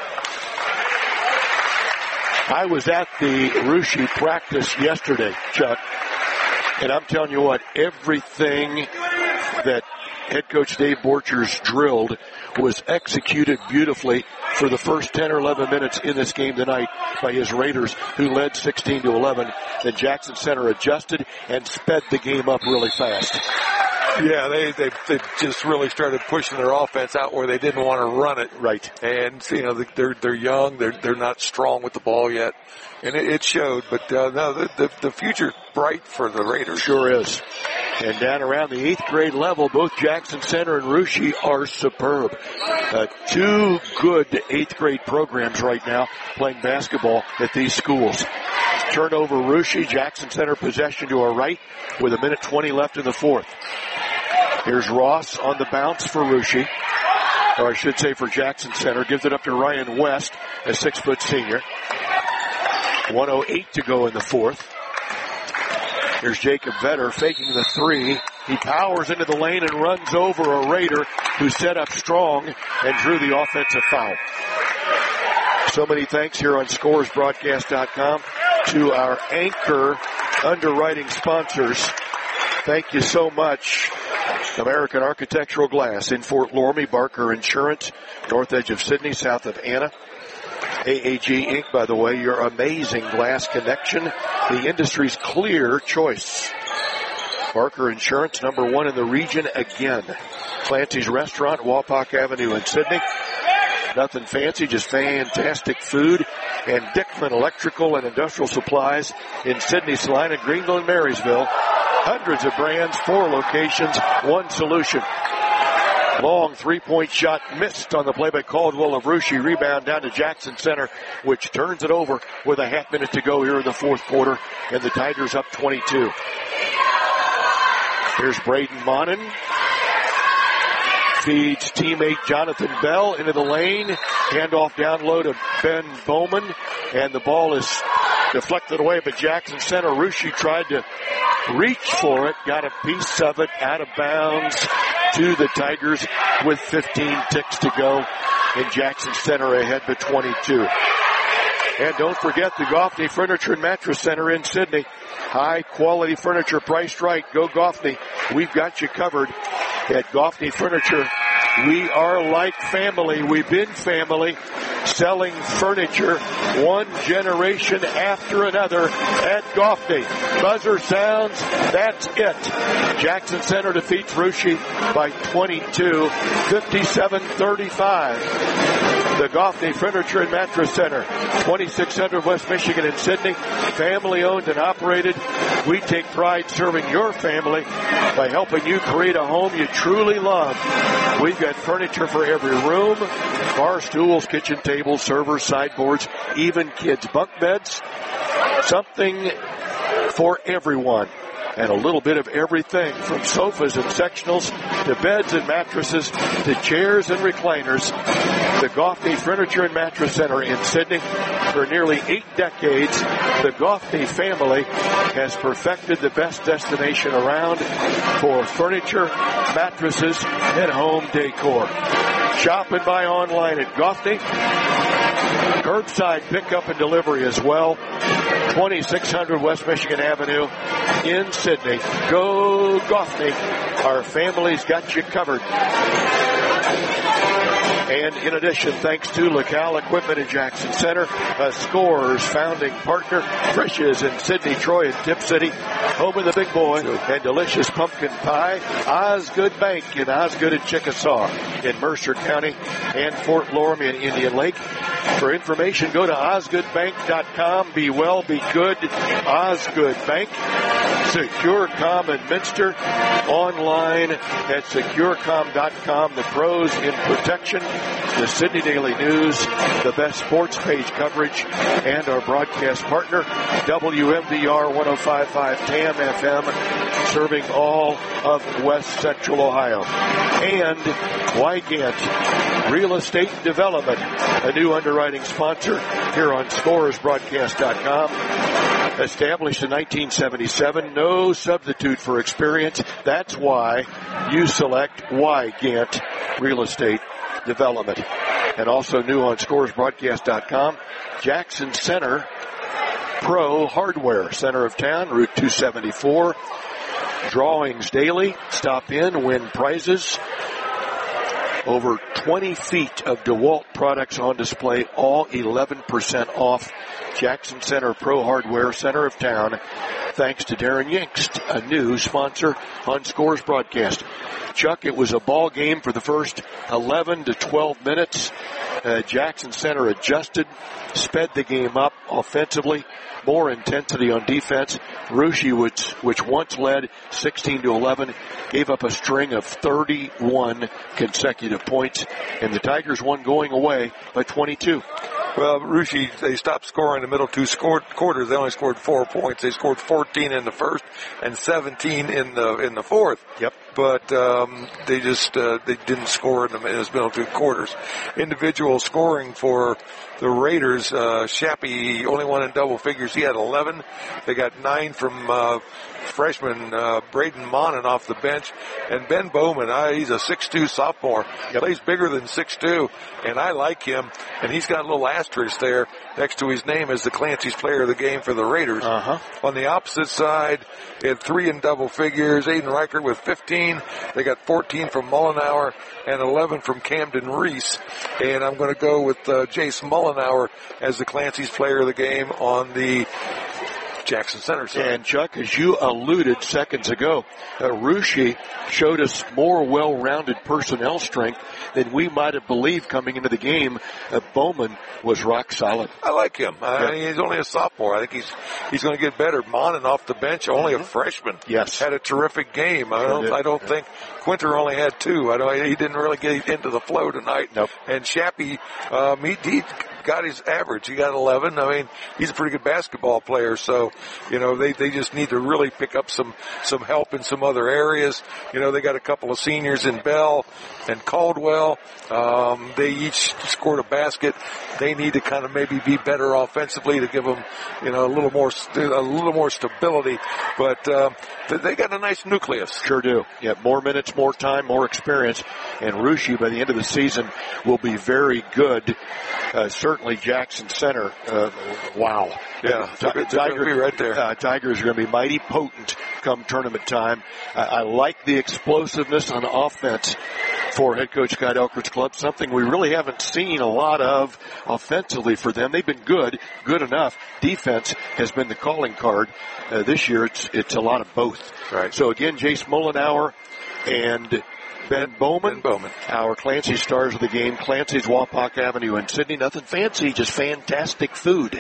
I was at the Russia practice yesterday, Chuck, and I'm telling you what, everything that head coach Dave Borchers drilled was executed beautifully for the first ten or eleven minutes in this game tonight by his Raiders, who led sixteen to eleven. Then Jackson Center adjusted and sped the game up really fast. Yeah, they, they they just really started pushing their offense out where they didn't want to run it. Right. And, you know, they're they're young. They're they're not strong with the ball yet. And it, it showed. But, uh, no, the, the, the future's bright for the Raiders. Sure is. And down around the eighth grade level, both Jackson Center and Russia are superb. Uh, two good eighth grade programs right now playing basketball at these schools. Turnover Russia, Jackson Center possession to our right with a minute twenty left in the fourth. Here's Ross on the bounce for Russia, or I should say for Jackson Center. Gives it up to Ryan West, a six-foot senior. one oh eight to go in the fourth. Here's Jacob Vetter faking the three. He powers into the lane and runs over a Raider who set up strong and drew the offensive foul. So many thanks here on Scores Broadcast dot com to our anchor underwriting sponsors. Thank you so much. American Architectural Glass in Fort Loramie, Barker Insurance, north edge of Sydney, south of Anna. A A G Incorporated, by the way, your amazing glass connection, the industry's clear choice. Barker Insurance, number one in the region again. Clancy's Restaurant, Wapak Avenue in Sydney. Nothing fancy, just fantastic food. And Dickman Electrical and Industrial Supplies in Sydney, Salina, Greenville, and Marysville. Hundreds of brands, four locations, one solution. Long three-point shot missed on the play by Caldwell of Russia. Rebound down to Jackson Center, which turns it over with a half minute to go here in the fourth quarter, and the Tigers up twenty-two. Here's Braden Monin. Feeds teammate Jonathan Bell into the lane. Handoff down low to Ben Bowman, and the ball is deflected away, but Jackson Center, Russia tried to reach for it, got a piece of it out of bounds to the Tigers with fifteen ticks to go, and Jackson Center ahead by twenty-two. And don't forget the Goffney Furniture and Mattress Center in Sydney. High quality furniture priced right. Go Goffney. We've got you covered at Goffney Furniture. We are like family. We've been family, selling furniture one generation after another at Goffney. Buzzer sounds, that's it. Jackson Center defeats Russia by twenty-two, fifty-seven thirty-five. The Goffney Furniture and Mattress Center, twenty-six hundred West Michigan in Sydney, family owned and operated. We take pride serving your family by helping you create a home you truly love. We've got furniture for every room, bar stools, kitchen tables, servers, sideboards, even kids' bunk beds. Something for everyone. And a little bit of everything, from sofas and sectionals to beds and mattresses to chairs and recliners. The Goffney Furniture and Mattress Center in Sydney. For nearly eight decades, the Goffney family has perfected the best destination around for furniture, mattresses, and home decor. Shop and buy online at Goffney. Curbside pickup and delivery as well. twenty-six hundred West Michigan Avenue in Sydney. Go Goffney. Our family's got you covered. And in addition, thanks to LaCal Equipment in Jackson Center, a Scores founding partner, Frisch's in Sydney, Troy, and Tip City, home of the Big Boy and delicious pumpkin pie, Osgood Bank in Osgood and Chickasaw in Mercer County, and Fort Loramie in Indian Lake. For information, go to osgood bank dot com. Be well, be good. Osgood Bank. SecureCom in Minster. Online at secure com dot com. The pros in protection. The Sydney Daily News. The best sports page coverage. And our broadcast partner, W M V R one oh five point five T A M F M, serving all of West Central Ohio. And Wygant Real Estate Development, a new underwriting sponsor here on Scores Broadcast dot com. Established in nineteen seventy-seven, no substitute for experience. That's why you select Wygant Real Estate Development. And also new on Scores Broadcast dot com, Jackson Center Pro Hardware, center of town, Route two seventy-four. Drawings daily. Stop in, win prizes. Over twenty feet of DeWalt products on display, all eleven percent off. Jackson Center Pro Hardware, center of town, thanks to Darren Yinkst, a new sponsor on Scores Broadcast. Chuck, it was a ball game for the first eleven to twelve minutes. Uh, Jackson Center adjusted, sped the game up offensively, more intensity on defense. Russia, which, which once led sixteen to eleven, gave up a string of thirty-one consecutive points, and the Tigers won going away by twenty-two. Well, Russia, they stopped scoring in the middle two scored quarters. They only scored four points. They scored fourteen in the first and seventeen in the in the fourth. Yep. But um, they just uh, they didn't score in the, in the middle two quarters. Individual scoring for the Raiders, uh, Shappy only won in double figures. He had eleven. They got nine from uh, freshman uh, Braden Monin off the bench. And Ben Bowman, uh, he's a six two sophomore. Yep. Plays bigger than six two, and I like him. And he's got a little asterisk there next to his name as the Clancy's player of the game for the Raiders. Uh-huh. On the opposite side, they had three in double figures. Aiden Reichert with fifteen. They got fourteen from Mullenauer and eleven from Camden Reese. And I'm going to go with uh, Jace Mullenauer as the Clancy's player of the game on the Jackson Center side. And Chuck, as you alluded seconds ago, uh, Russia showed us more well-rounded personnel strength than we might have believed coming into the game. Uh, Bowman was rock solid. I like him. Uh, yeah. I mean, he's only a sophomore. I think he's he's going to get better. Monin off the bench, only mm-hmm. a freshman. Yes, had a terrific game. I don't. I don't yeah. think Quinter only had two. I don't. He didn't really get into the flow tonight. Nope. And Shappy, um, he, he got his average. He got eleven. I mean, he's a pretty good basketball player. So, you know, they they just need to really pick up some some help in some other areas. You know, they got a couple of seniors in Bell and Caldwell. Um, they each scored a basket. They need to kind of maybe be better offensively to give them, you know, a little more a little more stability. But um, they got a nice nucleus. Sure do. Yeah, more minutes, more time, more experience. And Russia, by the end of the season, will be very good. Uh, certainly Jackson Center. Uh, wow. Yeah, T- Tigers be right there. Uh, Tigers are going to be mighty potent come tournament time. I, I like the explosiveness on offense for head coach Scott Elkert's club, something we really haven't seen a lot of offensively for them. They've been good, good enough. Defense has been the calling card. Uh, this year it's it's a lot of both. Right. So again, Jace Mullenauer and Ben Bowman, Ben Bowman, our Clancy stars of the game. Clancy's Wapak Avenue in Sydney. Nothing fancy, just fantastic food.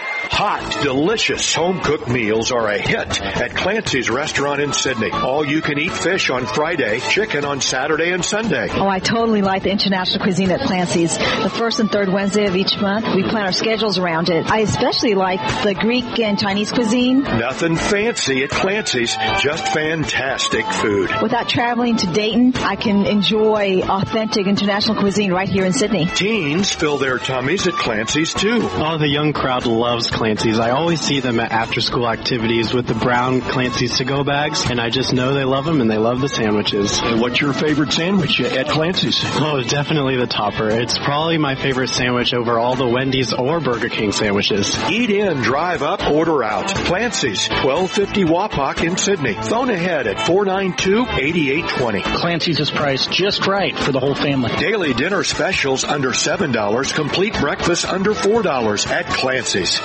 Hot, delicious home-cooked meals are a hit at Clancy's Restaurant in Sydney. All-you-can-eat fish on Friday, chicken on Saturday and Sunday. Oh, I totally like the international cuisine at Clancy's. The first and third Wednesday of each month, we plan our schedules around it. I especially like the Greek and Chinese cuisine. Nothing fancy at Clancy's, just fantastic food. Without traveling to Dayton, I can enjoy authentic international cuisine right here in Sydney. Teens fill their tummies at Clancy's, too. Oh, the young crowd loves Clancy's. I always see them at after-school activities with the brown Clancy's to-go bags, and I just know they love them and they love the sandwiches. And what's your favorite sandwich at Clancy's? Oh, definitely the topper. It's probably my favorite sandwich over all the Wendy's or Burger King sandwiches. Eat in, drive up, order out. Clancy's, twelve fifty Wapak in Sydney. Phone ahead at four nine two, eight eight two zero. Clancy's is priced just right for the whole family. Daily dinner specials under seven dollars. Complete breakfast under four dollars at Clancy's.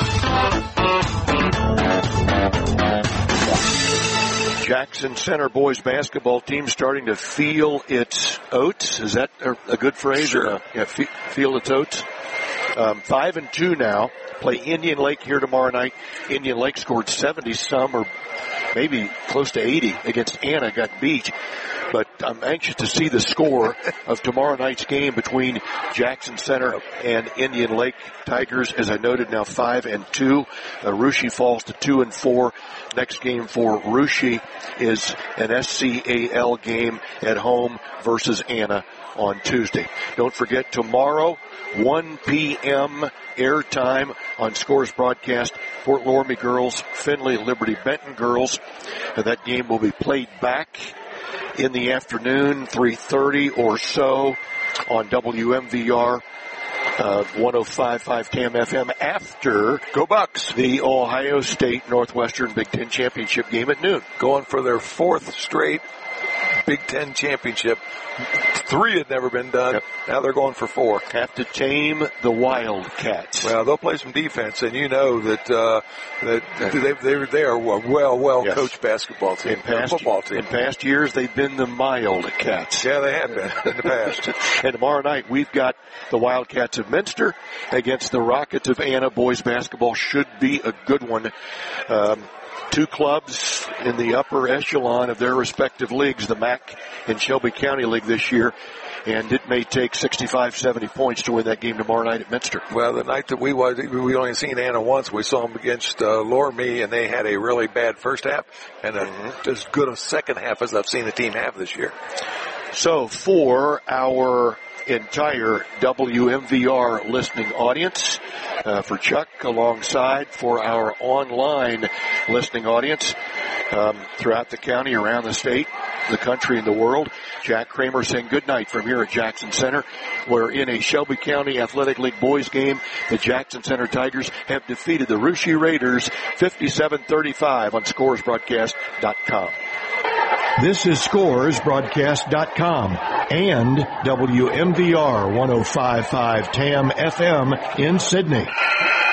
Jackson Center boys basketball team starting to feel its oats. Is that a, a good phrase? Sure. Or, yeah, fe- feel its oats. Um, five and two now. Play Indian Lake here tomorrow night. Indian Lake scored seventy some or maybe close to eighty against Anna, got beat. But I'm anxious to see the score of tomorrow night's game between Jackson Center and Indian Lake Tigers. As I noted, now five and two. Uh, Russia falls to two and four. Next game for Russia is an S C A L game at home versus Anna on Tuesday. Don't forget, tomorrow, one p.m. airtime on Scores broadcast, Fort Loramie girls, Findlay Liberty Benton girls. And that game will be played back in the afternoon, three thirty or so, on W M V R. Uh, one oh five point five T A M F M after Go Bucks, the Ohio State Northwestern Big Ten Championship game at noon. Going for their fourth straight Big Ten championship. Three had never been done. Yep. Now they're going for four. Have to tame the Wildcats. Well, they'll play some defense, and you know that uh, that they they they are a well well yes. coached basketball team, in past, football team. In past years, they've been the Wildcats. Yeah, they have been in the past. And tomorrow night we've got the Wildcats of Minster against the Rockets of Anna. Boys basketball should be a good one. Um, Two clubs in the upper echelon of their respective leagues, the M A C and Shelby County League this year, and it may take sixty-five, seventy points to win that game tomorrow night at Minster. Well, the night that we was, we only seen Anna once. We saw them against uh, Loramie, and they had a really bad first half and a, mm-hmm. as good a second half as I've seen a team have this year. So for our entire W M V R listening audience, uh, for Chuck alongside for our online listening audience um, throughout the county, around the state, the country, and the world, Jack Kramer saying good night from here at Jackson Center, where in a Shelby County Athletic League boys game, the Jackson Center Tigers have defeated the Russia Raiders fifty-seven thirty-five on Scores Broadcast dot com. This is Scores Broadcast dot com and W M V R one oh five point five T A M F M in Sydney.